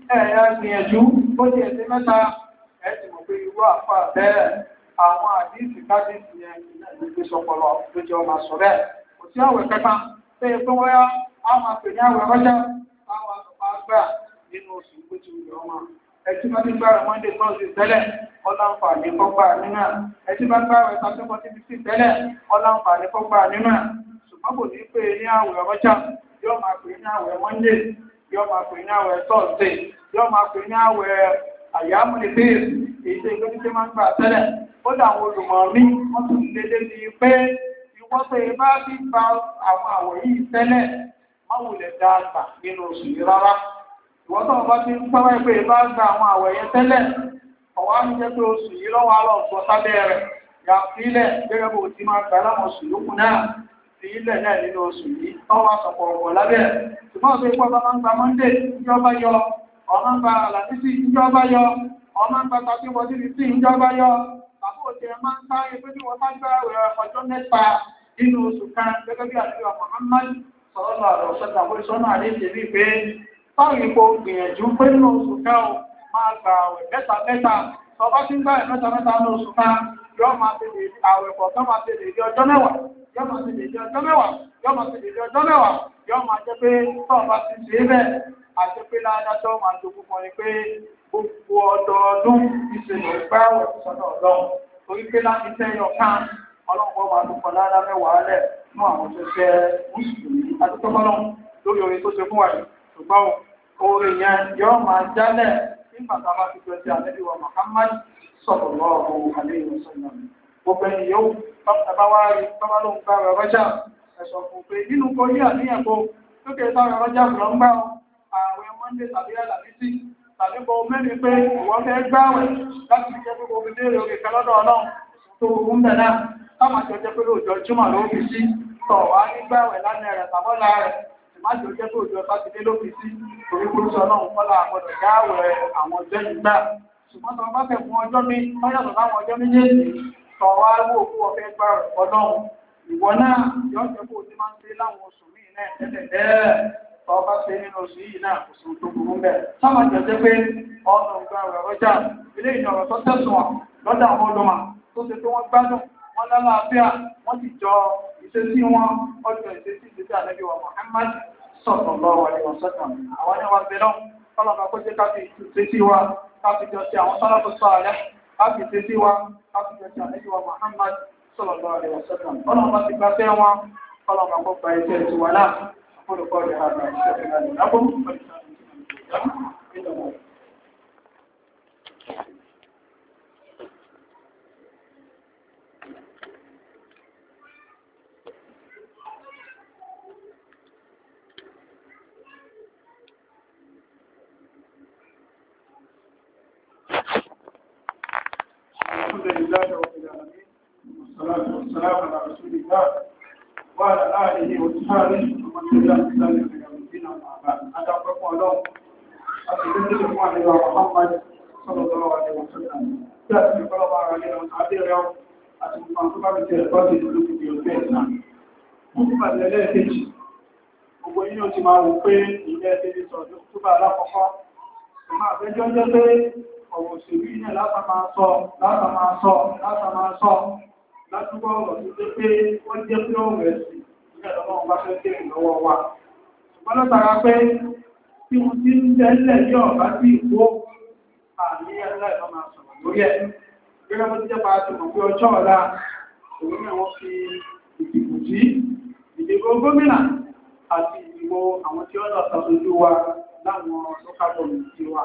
ẹ̀yà gbìyànjú bó ti ẹ̀sìn mẹ́ta ẹ̀ ti mọ̀ pé irú àfà bẹ́ẹ̀ àwọn àdíìsì kájíìsì yẹn ló gbé sọpọlọ ló jẹ́ ọmọ sọ bẹ́ẹ̀ kò sí àwẹ̀ kẹta pé pé wọ́n yá á máa pè ní àwẹ̀ rọ́jà táwọn àtọ̀pá gbà nínú oṣù tó ti wùdọ̀ ọmọ ẹtí bá ti gbà rẹ̀ Monday Thursday tẹ́lẹ̀ ọlọ́nfààní kọ́gbà nínú ẹ̀ ẹtí bá gbà rẹ̀ Saturday forty fifty tẹ́lẹ̀ ọlọ́nfààní kọ́gbà nínú ẹ̀ ṣùgbọ́n kò ní pè ní àwẹ̀ rọ́jà yóò máa pè ní àwẹ̀ Monday yóò máa pè ní àwẹ̀ Thursday yóò máa pè ní àwẹ̀ àyàmúlẹ̀bẹ̀rẹ̀ èyí tó ìgbẹ́ títí máa ń gbà tẹ́lẹ̀ ó dà àwọn olùmọ̀ mi wọ́n tún lédè ní pé ìwọ́n tó yẹ bá fi gba àwọn àwẹ̀ yìí tẹ́lẹ̀ má wulẹ̀ dá àgbà nínú oṣù yìí rárá ìwọ́n tó bá ti ń pẹ́ pé bá gba àwọn àwẹ̀ yẹn tẹ́lẹ̀ ọ̀wá ń jẹ́ pé oṣù yìí lọ́wọ́ àlọ́ ọ̀gbọ́n sábẹ́ rẹ̀ yà sílẹ̀ gẹ́gẹ́ bó ti máa gbà láwọn oṣù yòókù náà sí ilẹ̀ náà nínú oṣù yìí tọ́wọ́ àsọ̀pọ̀ ọ̀pọ̀ lábẹ́ ṣùgbọ́n tó ipò bá máa ń gba Monday ìjọba yọ ọmọ ń gba Àlàmísì ìjọba yọ ọmọ ń gba tàbí wọ́n ti sí ìjọba yọ àbó òtí ẹ̀ máa ń sáré pé bí wọ́n bá gbá ọjọ́ mẹ́ta nínú oṣù kan gẹ́gẹ́ bí àdúrà Muhammad sọ̀rọ̀ lọ́rọ̀ ọ̀sọ́dà bó sọ́nà àdéhìí rí pé báwọn ipò gbìyànjú pé nínú oṣù kan ó máa gba àwẹ̀ mẹ́ta mẹ́ta tó bá ti ń gbà mẹ́ta mẹ́ta ní oṣù kan yóò máa ti lè àwẹ̀ pọ̀ tó máa ti lè di ọjọ́ mẹ́wàá yóò máa ti lè di ọjọ́ mẹ́wàá yóò máa ti lè di ọjọ́ mẹ́wàá yóò máa jẹ́ pé tó bá ti ṣe é bẹ́ẹ̀ àti pé ládájọ́ máa jogún fún ẹ pé gbogbo ọdọọdún ìṣẹ̀lẹ̀ ìgbàwẹ̀ sọ́dọ̀ ọlọ́run torí pé láti tẹ́yọ kan ọlọ́run máa dúpọ̀ ládá mẹ́wàá lẹ̀ fún àwọn tó jẹ́ mùsùlùmí adúgbọ́lọ́run lórí orin tó ṣe fún wa yìí ṣùgbọ́n orin yẹn yóò máa jálẹ̀ nígbà tá a bá ti jọ sí àlejò wa Muhammad sallallahu alaihi wasallam gbogbo ẹni yóò bá wá rí bábá ló ń gbá rẹ̀ rọ́jà ẹ̀sọ̀ fún pé nínú kò yí àníyàn kó lókè sáré rọ́jà lọ ń gbá ààrẹ Monday tàbí Àlàmísì tàbí bọ mẹ́rin pé ìwọ́n fẹ́ gbáwẹ̀ láti jẹ́ pé gbogbo ilé orí kan lọ́dọ̀ ọlọ́run tó gbogbo ń bẹ̀ náà táwọn àjọ jẹ́ pé lóòjọ́ Jímọ̀ ló fi sí tọ̀ wá ní gbáwẹ̀ lánàá rẹ̀ tàbọ́lá rẹ̀ ìmájò jẹ́ pé òjò sátidé ló fi sí torí kó sọ ọlọ́run kọ́lá àgbọ̀dọ̀ gbáwẹ̀ àwọn ọjọ́ yìí gbà ṣùgbọ́n tọ́ bá fẹ́ fún ọjọ́ mi ọyàtọ̀ láwọn ọjọ́ méjèèjì tọ̀ wá wò kú ọ̀fẹ́ gbáwẹ̀ ọlọ́run ìwọ náà yóò jẹ́ pé òjò máa ń ṣe láwọn oṣù míì náà tẹ́lẹ̀ ọba ṣe nínú oṣù yìí náà kò sí tó burú mẹ́. sábà jẹ́jẹ́ pé ọ̀nà ògbà rẹ̀ rọ́jà ilé ìjọba tó tẹ̀sùn lọ́dọ̀ àwọn olùmọ̀ tó ṣe pé wọ́n gbádùn wọ́n lálàáfíà wọ́n ti jọ ìṣesí wọn ọjọ́ ìṣesí ìṣesí àlẹ́bí wa Muhammad sallallahu alaihi wasallam. àwọn ẹni wa ń bẹ náà kọ́lọ́mà kó jẹ́ ká fi ìṣesí wa ká fi jọ sí àwọn sálàfù sálẹ̀ ká fi ìṣesí wa ká fi jọ sí àlẹ́bí wa Muhammad sallallahu alaihi wasallam. kọ́lọ́mà ti gbà fẹ́ wọn kọ́lọ́mà kó gba iṣẹ́ tiwa náà. أقول قولي هذا أستغفر الله لكم الحمد لله رب العالمين والصلاة والسلام على رسول الله وعلى آله وصحبه ومن تبعهم بإحسان إلى يوم الدين أما بعد. أتقوا الله أتقوا الله محمد صلى الله عليه وسلم. تأتي قلبا علينا وتعدي اليوم أتقوا الله سبحانه وتعالى لكم في البيتنا. Mọ́tíbà lẹ́lẹ́ kejì, gbogbo yín ó ti máa wò pé ilé ẹgbẹ́ ti sọ̀rọ̀ tó bá alákọ̀ọ́kọ́. Ìmọ̀ àfẹ́jọ́ jẹ́ pé ọ̀rọ̀ òṣèlú ilẹ̀ látà máa sọ, látà máa sọ, látà máa sọ. Látúgbọ́ ọ̀rọ̀ tó jẹ́ pé wọ́n jẹ́ pé ọ̀rọ̀ ẹ̀sìn ilẹ̀ ọlọ́run bá fẹ́ kéré lọ́wọ́ wa. Ṣùgbọ́n látara pé tí mo ti ń tẹ́lẹ̀ yọ̀ bá sí ìwó àní ẹlẹ́ẹ̀kọ́ máa sọ̀rọ̀ lórí ẹ̀. Gẹ́gẹ́ bó ti jẹ́ pàá ti mọ̀ pé ọjọ́ ọ̀la òun náà wọ́n fi ìdìbò sí ìdìbò gómìnà àti ìdìbò àwọn tí ó lọ ṣàṣojú wa láwọn local government wa.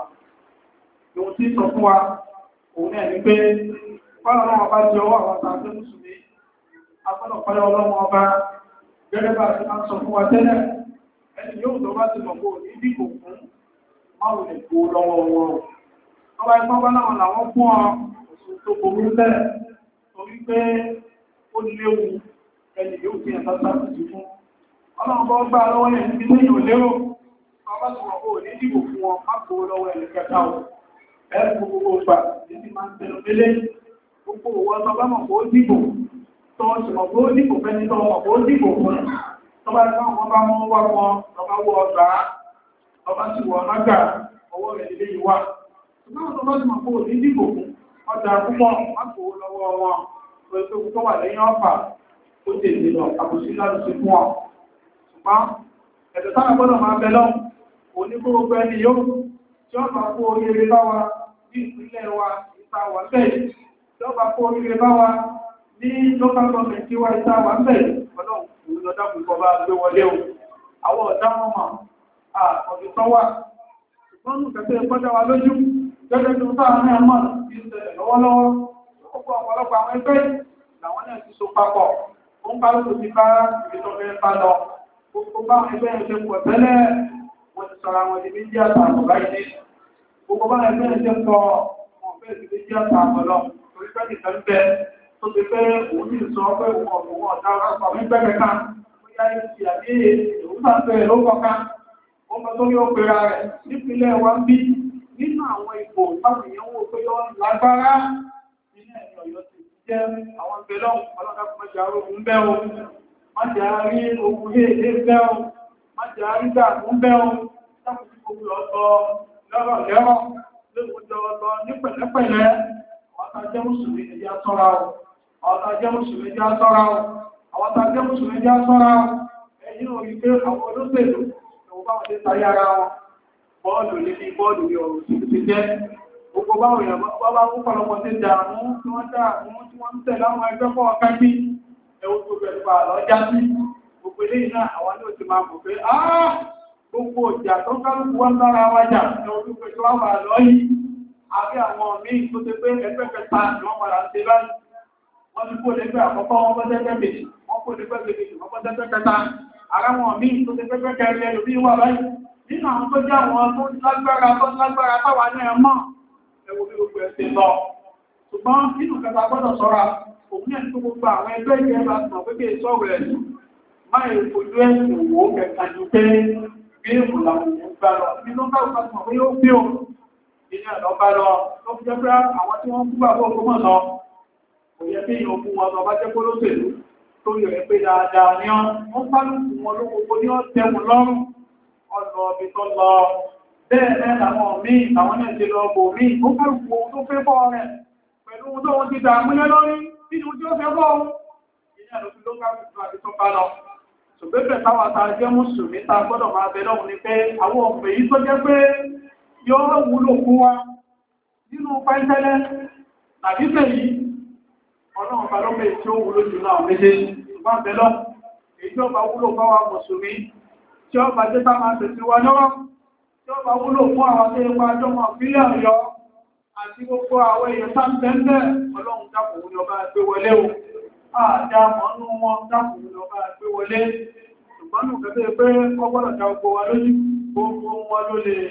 Ìwọ̀n tí sọ fún wa òun náà ní pé Ọlọ́run ọba jẹ́ ọwọ́ àwọn àtàkùn Mùsùlùmí, agbọ́dọ̀pẹ́lẹ́ ọlọ́run ọba gẹ́gẹ́ bá ti máa ń sọ fún wa tẹ́lẹ̀, ẹni yóò tó bá ti mọ̀ kó ní dìbò fún máwùn lè kó lọ́wọ́ wọn. Ọba ẹgbọ́n bá náà làwọn fún ọ òṣù tó borí bẹ́ẹ̀ torí pé ó léwu ẹni yóò fi ẹ̀ta sáàtì fún. Ọlọ́run bọ́ gbá lọ́wọ́ ẹ̀ níbi lẹ́yìn ò lérò, ọba ti mọ̀ kó ní dìbò fún wọn má kó lọ́wọ́ ẹni kẹta ò. Ẹ gbogbo gbà ní máa ń tẹnu délé gbogbo owó ọ̀tọ̀ bá mọ̀ kó dìbò tó ṣùgbọ́n kó dìbò fẹ́ni tó mọ̀ kó dìbò fún tó bá ẹgbẹ́ wọn bá mọ́ wá wọn lọ́bá wọ ọgbà ọba sì wọ ọ̀nàgbà ọwọ́ rẹ̀ nílé yìí wà ṣùgbọ́n tó bá ti mọ̀ pé òní dìbò fún ọjà púpọ̀ má kò lọ́wọ́ wọn lórí pé kó wà lẹ́yìn ọ̀fà ó tètè lọ àbòsí láti ṣe fún ọ ṣùgbọ́n ẹ̀sẹ̀ táwọn gbọ́dọ̀ máa bẹ lọ́wọ́ òní kó gbogbo ẹni yóò tí ó bá kó oríire bá wa ní ìpínlẹ̀ wa ìta wà bẹ́ẹ̀ tí ó bá kó oríire bá wa ní local government wa ìta wà bẹ́ẹ̀ ọlọ́run òun lọ dákun kọ bá gbé wọlé o àwọn ọ̀dá wọn mọ̀ ọ̀dùn tó wà ṣùgbọ́n nù kẹsẹ̀ kọjá wa lójú gẹ́gẹ́ tó sáà náà mọ̀ sí ìṣẹ̀lẹ̀ lọ́wọ́lọ́wọ́ ọ̀pọ̀ ọ̀pọ̀lọpọ̀ àwọn ẹgbẹ́ làwọn náà ti so papọ̀ ó ń kálukú ti bá ìrìnàfẹ́ bá lọ gbogbo bá àwọn ẹgbẹ́ ìṣe pọ̀ tẹ́lẹ̀ wọ́n ti sọ̀rọ̀ àwọn ìdí méjì àtàkùn báyìí gbogbo bá ẹgbẹ́ ìṣe pọ̀ wọn fẹ́ ìdí méjì àtàkùn lọ torí pẹ́ nìkan bẹ tó ti fẹ́ òun ní sọ pé òun ọ̀pọ̀ ọ̀dà ọ̀pọ̀ àwọn ẹgbẹ́ kẹta bóyá ìṣì àbí òun náà fẹ́ ló kọ̀ọ̀kan ó mọ tó ní ó pera rẹ̀ nípínlẹ̀ wa ń bí nínú àwọn ipò táwọn èèyàn wò pé yọ lágbára nínú ẹ̀yìn ọ̀yọ́ ti jẹ́ àwọn ìgbẹ́lọ́ ọlọ́dàkùnmọ́jà ogun bẹ́ o májà rí ogun léèlé bẹ́ o májà rí dàkún bẹ́ o dákùnjú gbogbo ọ̀tọ̀ lọ́rọ̀ lẹ́rọ̀ lóòjọ́ ọ̀tọ̀ ní pẹ̀lẹ́pẹ̀lẹ́ ọ̀tá jẹ́ mùsùlùmí ẹjẹ́ sọ́ra o ọ̀tá jẹ́ mùsùlùmí ẹjẹ́ sọ́ra o ọ̀tá jẹ́ mùsùlùmí ẹjẹ́ sọ́ra o ẹ̀yìn orí pé àwọn olóṣèlú ìwọ̀n báwọn lè tayé ara wọn bọ́ọ̀lù níbi bọ́ọ̀lù ní ọ̀rọ̀ ti jẹ́ gbogbo báwọn èèyàn bá bá ń pọ̀lọpọ̀ ti dààmú tí wọ́n dààmú tí wọ́n ń tẹ̀ láwọn ẹgbẹ́ pọ̀ kájí ẹwú tó bẹ̀rẹ̀ bá lọ́jà sí gbogbo ilé náà àwọn ní òtí máa mọ̀ pé áá gbogbo ìjà tó kálukú wọn lára wájà ní ojú pé tó wà wà lọ́yìn àbí àwọn míì tó ti pé ẹgbẹ́ kẹta ni wọ́n padà ṣe báyìí wọ́n ti kó lẹ́gbẹ́ àkọ́kọ́ wọn bọ́ sẹ́gbẹ́ méjì wọ́n kó lẹ́gbẹ́ méjì wọ́n bọ́ sẹ́gbẹ́ kẹta ara wọn míì tó ti pé kẹrin ẹlòmíì wà báyìí nínú àwọn tó jẹ́ àwọn tó lágbára tó lágbára táwa náà mọ̀ ẹwọ bí gbogbo ẹ̀sẹ̀ lọ ṣùgbọ́n nínú kẹta gbọ́dọ̀ sọ́ra òun ní ẹ̀sùn gbogbo àwọn ẹgbẹ́ ìgbẹ́ bá sọ pé kí sọ́rọ̀ ẹ̀sùn máa èfojú ẹ̀sùn wò kẹta ju pé bí èmù làwọn èèyàn gbá lọ ibi ló bá òkà sọ pé yóò bí o ìní ẹ̀lọ́ bá lọ ló fi jẹ́ pé àwọn tí wọ́n gbúgbà bó ogún mọ̀ lọ kò yẹ kí èèyàn fún wọn lọ bá jẹ́ kó lóṣèlú tó yẹ pé dáadáa ní wọ́n pálùkù wọn ló gbogbo ní ọ̀tẹ̀wọ̀n lọ́rùn ọ̀nà ọ̀bí tó lọ bẹ́ẹ̀ náà làwọn míì àwọn náà ti lọ bò míì ó fẹ́ wo ohun tó fẹ́ bọ́ rẹ̀ pẹ̀lú ohun tó wọ́n ti dààmúlẹ́ lórí nínú tí ó fẹ́ bọ́ ohun ìyá ló fi ló ká fún àti tó bá lọ ṣùgbẹ́bẹ̀ táwọn ta jẹ́ mùsùlùmí ta gbọ́dọ̀ máa bẹ lọ́hùn ni pé àwọn òpè yìí tó jẹ́ pé yóò wúlò fún wa nínú pẹ́ńtẹ́lẹ́ tàbí fèyí ọlọ́run bá lọ́pẹ́ tí ó wúlò jù náà méjèèjì ṣùgbọ́n bẹ lọ́hùn èyí tí ó bá wúlò fún wa mùsùlùmí tí ó bá jẹ́ sáà máa tẹ̀sí wa lọ́wọ́ tí ó bá wúlò fún àwọn tí ó máa jọmọ̀ ìpínlẹ̀ Ọ̀yọ́ àti gbogbo àwọn èèyàn sáńtẹ́ńtẹ́ ọlọ́run dákùnrin ọba gbé wọlé o àti àmọ́nú wọn dákùnrin ọba gbé wọlé ṣùgbọ́n nù kẹ́kẹ́ pé ọgbọ́dọ̀ já gbogbo wa lójú gbogbo wọn ló lè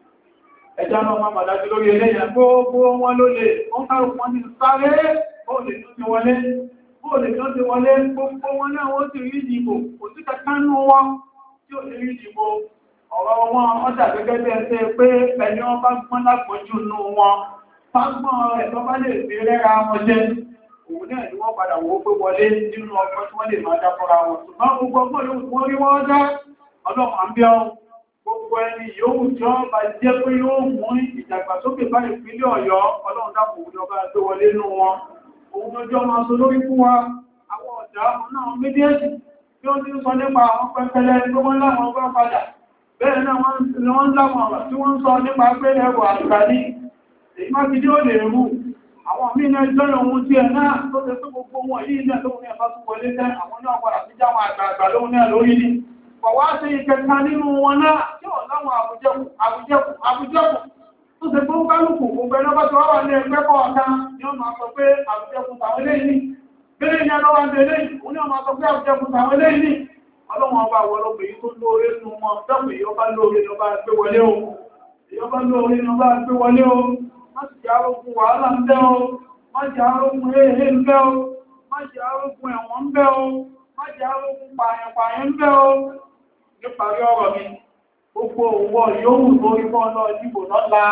ẹjá náà máa màdájú lórí eléyàn gbogbo wọn ló lè wọ́n kárù wọn ní sáré bóòlè tó ti wọlé bóòlè tó ti wọlé gbogbo wọn náà wọ́n ti rí ìdìbò kò sí kẹkánú wọn tí ò ní rí ìdìbò ọ̀rọ̀ wọn ọjà gẹ́gẹ́ bí ẹsẹ̀ pé ẹni wọn bá gbọ́n lápọ̀jù nù wọn fágbọ́n rẹ̀ tó bá lè fi rẹ́ra wọn jẹ́ òun náà ni wọ́n padà wó pé wọlé nínú ọgbọ́n tí wọ́n lè máa dákọ́ra wọn ṣùgbọ́n gbogbo ọgbọ́n yóò wọ́n rí wọ́n dá ọlọ́run àbíọ́ gbogbo ẹni yóò jọ bá jẹ́ pé yóò mú ìdàgbàsókè bá ìpínlẹ̀ Ọ̀yọ́ ọlọ́run dákò òun ọba gbé wọlé nù wọn òun ọjọ́ máa so lórí fún wa àwọn ọ̀dà náà méjèèjì tí ó ti ń sọ nípa àwọn pẹ́pẹ́lẹ́ tó wọ́n láwọn ọgbà padà bẹ́ẹ̀ náà wọ́n láwọn ọ̀rọ̀ tí wọ́n ń sọ nípa pé ẹrù àgbà ní èyí má ti dé ó lè rú àwọn mínú ẹjọ́ ohun tí ẹ náà tó tẹ́ tó gbogbo wọn yìí náà lóhun ní ẹ̀fà tó wọlé tẹ́ àwọn náà padà sí jáwọn àgbààgbà lóhun náà lórí ní pọ̀wá sí ìkẹta nínú wọn náà tí ó láwọn àbújẹ́kù àbújẹ́kù àbújẹ́kù tó tẹ́ tó kálùkù gbogbo ẹ̀nà bá tó wà ní ẹgbẹ́ kọ̀ọ̀kan ni ó máa sọ pé àbújẹ́kù tàwọn eléyìí bẹ́ẹ̀ ni ọlọ́wà ń bẹ̀rẹ̀ òun ni ó máa sọ pé àbújẹ́kù tàwọn eléyìí ọlọ́wọ́n ọba wọlọ́pẹ̀ yìí tó lóore nù wọn dápẹ̀ ìyọba lóore lọba gbé wọlé o ìyọba lóore lọba gbé wọlé o má sì jẹ́ arógún wàhálà ń bẹ́ o má jẹ́ arógún ehe ń bẹ́ o má jẹ́ arógún ẹ̀wọ̀n ń bẹ́ o má jẹ́ arógún pààyàn-pààyàn ń bẹ́ o níparí ọ̀rọ̀ mi gbogbo òwò yóò lórí fún ọlọ́ ìdìbò lọ́la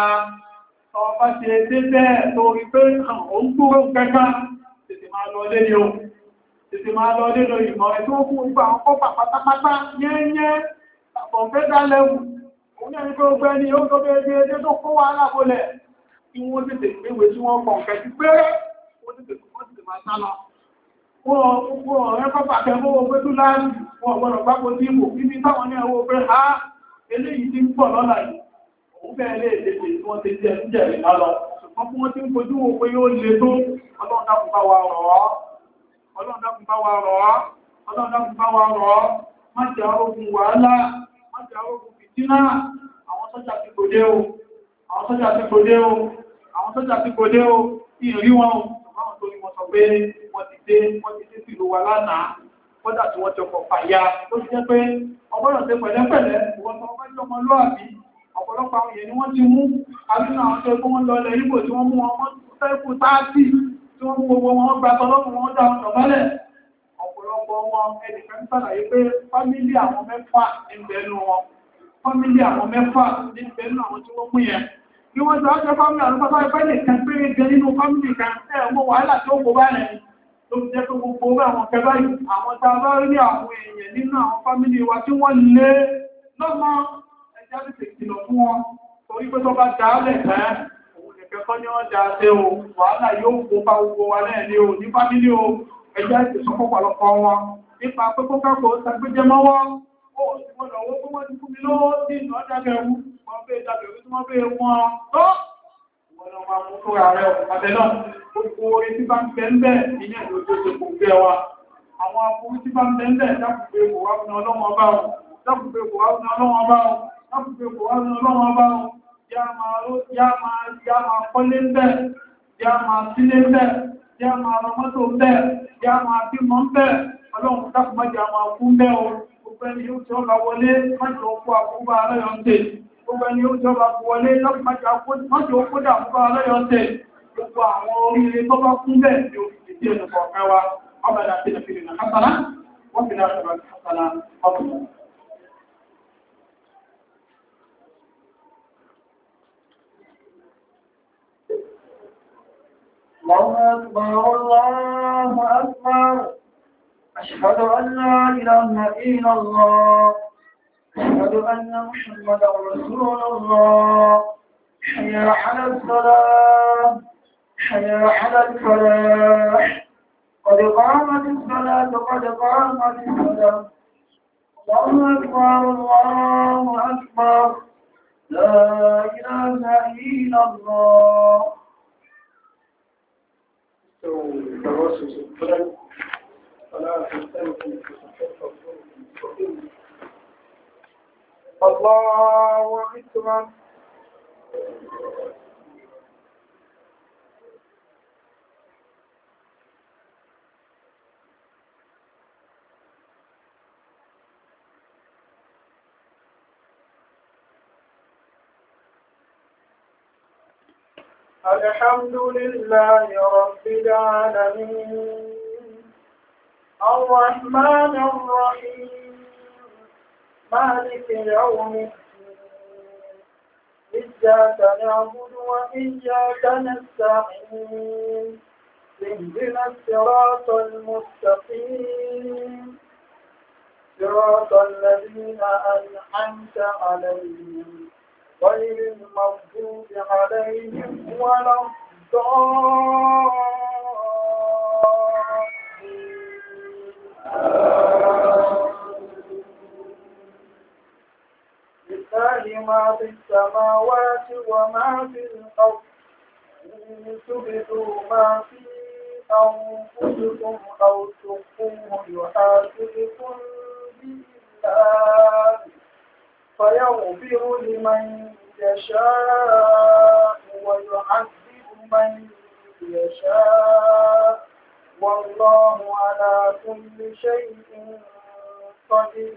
ọba ṣe dé bẹ́ẹ̀ torí pé òun gbúrò kẹta tètè máa lọ lé ní o tètè máa lọ lé lórí ìmọ̀ ẹ̀ tó fún ìgbà àwọn kọ́pà pátápátá yẹ́nyẹ́ àpọ̀fẹ́dá lẹ́wù òun náà ní pé ó gbẹ́ ní ó tó bẹ́ẹ̀ dé ẹjẹ́ tó kó wá lábọ́lẹ̀ kí wọ́n tètè gbéwèé tí wọ́n kọ̀ kẹ́jú pé wọ́n tètè wọ́n tètè máa sá lọ. wọ́n ọ̀rẹ́ pápá kẹ́mọ́ owó pé tó láàrín wọn gbọ́dọ̀ pápó tí ìbò níbi táwọn ní ẹwọ́ pé ha eléyìí ti ń pọ̀ lọ́la yìí òun bẹ́ẹ̀ lè tètè tí wọ́n ti jẹ́ ń jẹ̀rì náà lọ ṣùgbọ́n fún wọ́n ti ń fojú wo pé yóò le tó ọlọ́run dákun bá wa rọ̀ ọ́ ọlọ́run dákun bá wa rọ̀ ọ́ ọlọ́run dákun bá wa rọ̀ ọ́ má jẹ́ arógun wàhálà má jẹ́ arógun fìtínà àwọn sọ́jà ti gbòdé o àwọn sọ́jà ti gbòdé o àwọn sọ́jà ti gbòdé o tí ìrí wọn o àwọn tó ní wọn sọ pé wọ́n ti dé wọ́n ti dé sílùú wa lánàá kódà tí wọ́n ti ọkọ̀ fàyà ó ti jẹ́ pé ọgbọ́dọ̀ ṣe pẹ̀lẹ́pẹ̀lẹ́ ìwọ́n tó ọgbọ́n jọmọ lóàbí ọ̀pọ̀lọpọ̀ àwọn èèyàn ni wọ́n ti mú àbínú àwọn tó kó wọ́n lọ ilẹ̀ Ìgbò tí wọ́n mú wọn wọ́n fẹ́kù táàtì tí wọ́n mú gbogbo wọn gba tọ́lọ́pù wọn dá ọ̀nà mọ́lẹ̀ ọ̀pọ̀lọpọ̀ wọn ẹnìkan ń sàlàyé pé fámílì àwọn mẹ́fà ní bẹ̀ẹ́nu wọn fámílì àwọn mẹ́fà ní bẹ̀ẹ́nu àwọn tí wọ́n mú yẹn bí wọ́n jọ jẹ́ fámílì àwọn pátá ìpẹ́ nìkan pé jẹ nínú fámílì kan ẹ̀ mọ́ wàhálà tí ó kó bá rẹ̀ ló fi jẹ́ pé gbogbo àwọn kẹfà yìí àwọn tá a bá rí àwọn èèyàn nínú àwọn fámílì wa tí wọ́n lé lọ́mọ ẹjá ti tèkìlọ̀ fún wọn torí pé tó bá dáálẹ̀ fẹ́ òun nìkan kọ́ ní wọ́n dá sí o wàhálà yóò kó bá gbogbo wa náà ní o ní fámílì o ẹjá ti sọ pọ̀pọ̀lọpọ̀ wọn nípa pé kó kẹ́kọ̀ọ́ sagbéjẹ mọ́wọ́ ó sì gbọ́dọ̀ owó tó wọ́n ti fún mi lọ́wọ́ sí ìnà dábẹ̀rú wọ́n bẹ́ẹ̀ dábẹ̀rú tí wọ́n bẹ́ẹ̀ wọn tó wọ́n lọ máa mú fúnra rẹ̀ ọ̀pàdé náà gbogbo orin tí bá ń bẹ́ ń bẹ́ ìyẹn ló tó ṣe kò gbé wa àwọn aburú tí bá ń bẹ́ ń bẹ́ dákùgbé kò wá fún ọlọ́wọ́n bá wọn dákùgbé kò wá fún ọlọ́wọ́n bá wọn dákùgbé kò wá fún ọlọ́wọ́n bá wọn yá máa kọ́lé ń bẹ́ yá máa sílé ń bẹ́ yá máa rọmọ́tò ń bẹ́ yá máa bímọ ń bẹ́ ọlọ́run dákùnmájà máa kú ń bẹ́ o gbogbo ẹni yóò tí ó bá wọlé májò òkú àkúbà aláyọ̀ǹtẹ̀ gbogbo ẹni yóò tí ó bá kú wọlé dákùnmájà májò òkú àkúbà aláyọ̀ǹtẹ̀ gbogbo àwọn oríire tó bá kún bẹ́ẹ̀ ni ó fi dí ẹnu kọ̀ọ̀kan wa ọbẹ̀dà tí ó fi rìnà kásánà wọ́n fi dáṣọ́ bá kásánà ọkùnrin. الله أكبر الله أكبر أشهد أن لا إله إلا الله أشهد أن محمدا رسول الله حي على الصلاة حي على الفلاح قد قامت الصلاة قد قامت الصلاة الله أكبر الله أكبر لا إله إلا الله الله أكبر الحمد لله رب العالمين الرحمن الرحيم مالك يوم الدين إياك نعبد وإياك نستعين اهدنا الصراط المستقيم صراط الذين أنعمت عليهم غير المغضوب عليهم ولا الضالين لله ما في السماوات وما في الأرض إن تبدوا ما في أنفسكم أو تخفوه يحاسبكم به الله فيغفر لمن يشاء ويعذب من يشاء والله على كل شيء قدير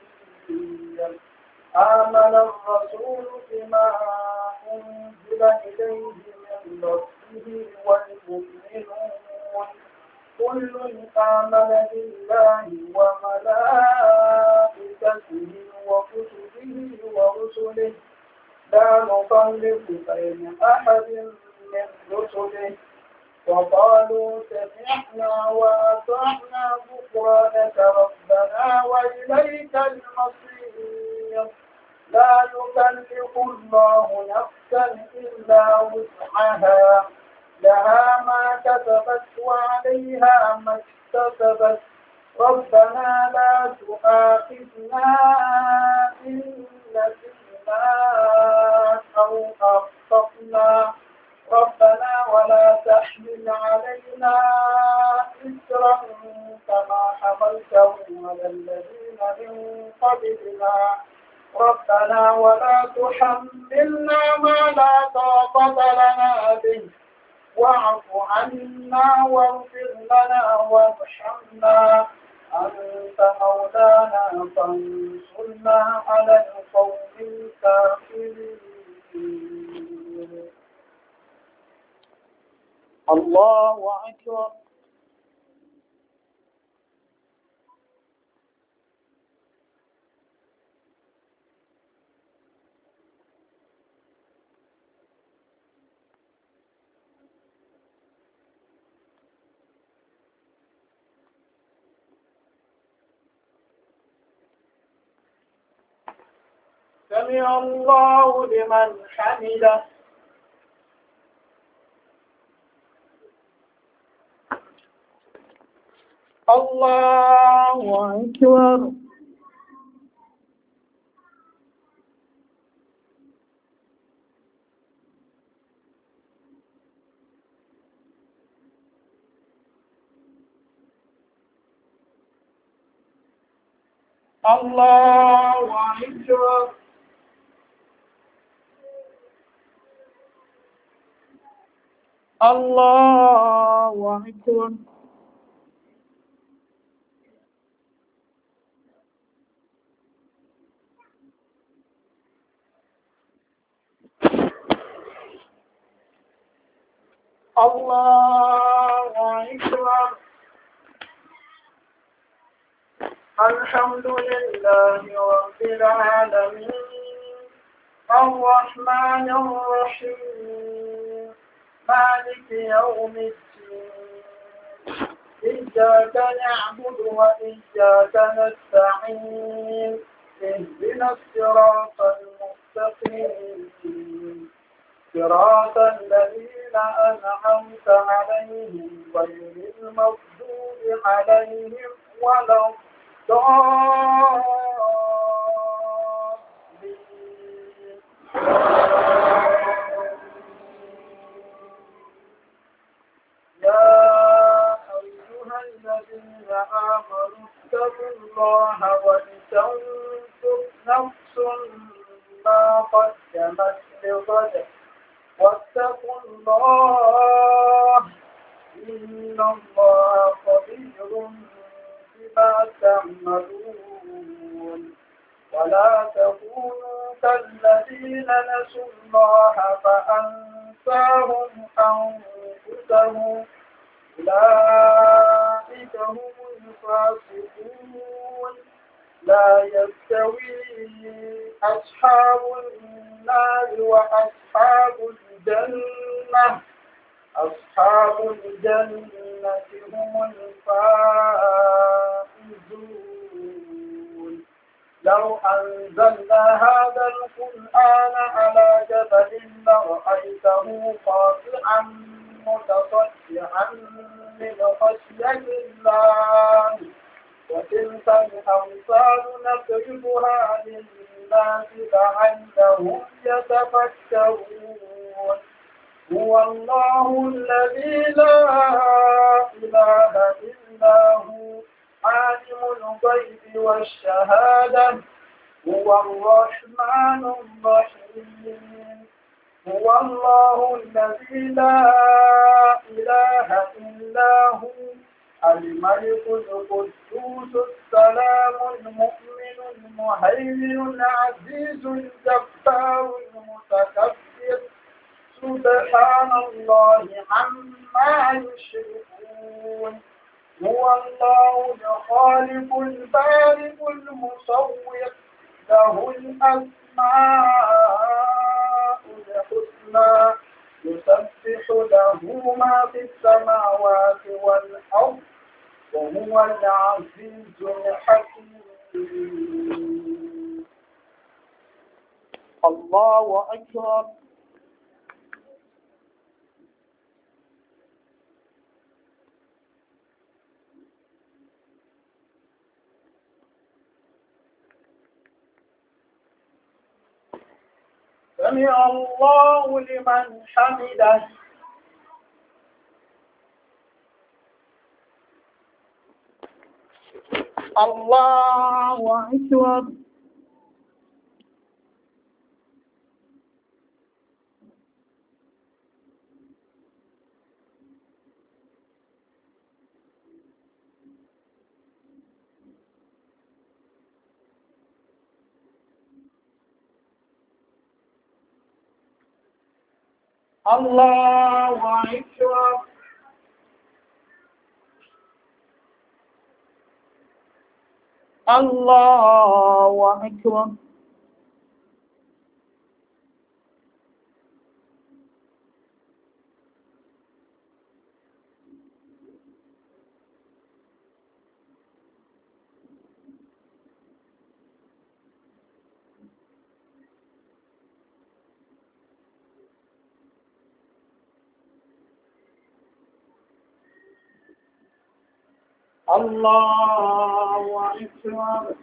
آمن الرسول بما أنزل إليه من ربه والمؤمنون كل آمن بالله وملائكته وكتبه ورسله لا نفرق بين أحد من رسله وقالوا سمعنا وأطعنا غفرانك ربنا وإليك المصير لا نكلف زكاها لها ما كسبت وعليها ما اكتسبت ربنا لا تؤاخذنا إن نسينا أو أخطأنا ربنا ولا تحمل علينا إسرا كما حملته على الذين من قبلنا ربنا ولا تحملنا ما لا طاقة لنا به واعف عنا واغفر لنا وارحمنا أنت مولانا فانصرنا على القوم الكافرين. الله أكبر. سمع الله لمن حمده. الله أكبر. الله أكبر. الله أكبر. الله أكبر. الحمد لله رب العالمين الرحمن الرحيم مالك يوم الدين إياك نعبد وإياك نستعين اهدنا الصراط المستقيم صراط الذين أنعمت عليهم غير المغضوب عليهم ولا الضالين. يا أيها الذين آمنوا اتقوا الله ولتنظر نفس ما قدمت لغد واتقوا الله إن الله خبير بما تعملون ولا تكونوا كالذين نسوا الله فأنساهم أنفسهم أولئك هم الفاسقون. لا يستوي أصحاب النار وأصحاب الجنة أصحاب الجنة هم الفائزون. لو أنزلنا هذا القرآن على جبل لرأيته خاشعا متصدعا من خشية الله وتلك الأمثال نضربها للناس لعلهم يتفكرون. هو الله الذي لا إله إلا هو عالم الغيب والشهادة هو الرحمن الرحيم. هو الله الذي لا إله إلا هو الملك القدوس السلام المؤمن المهيمن العزيز الجبار المتكبر سبحان الله عما يشركون. هو الله الخالق البارئ المصور له الأسماء الحسنى يسبح له ما في السماوات والأرض وهو العزيز الحكيم. الله أكبر. سمع الله لمن حمده. الله أكبر. الله أكبر. الله أكبر. الله أكبر.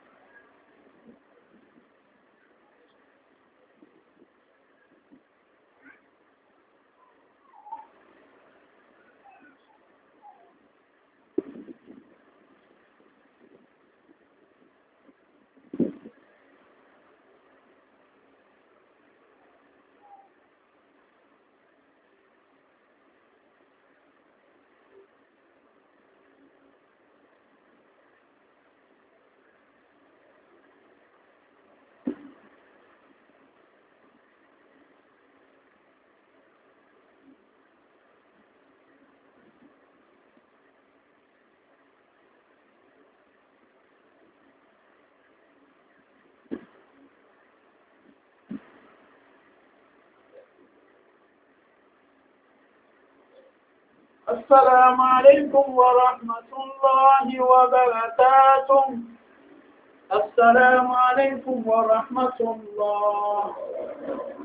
السلام عليكم ورحمة الله وبركاته. السلام عليكم ورحمة الله.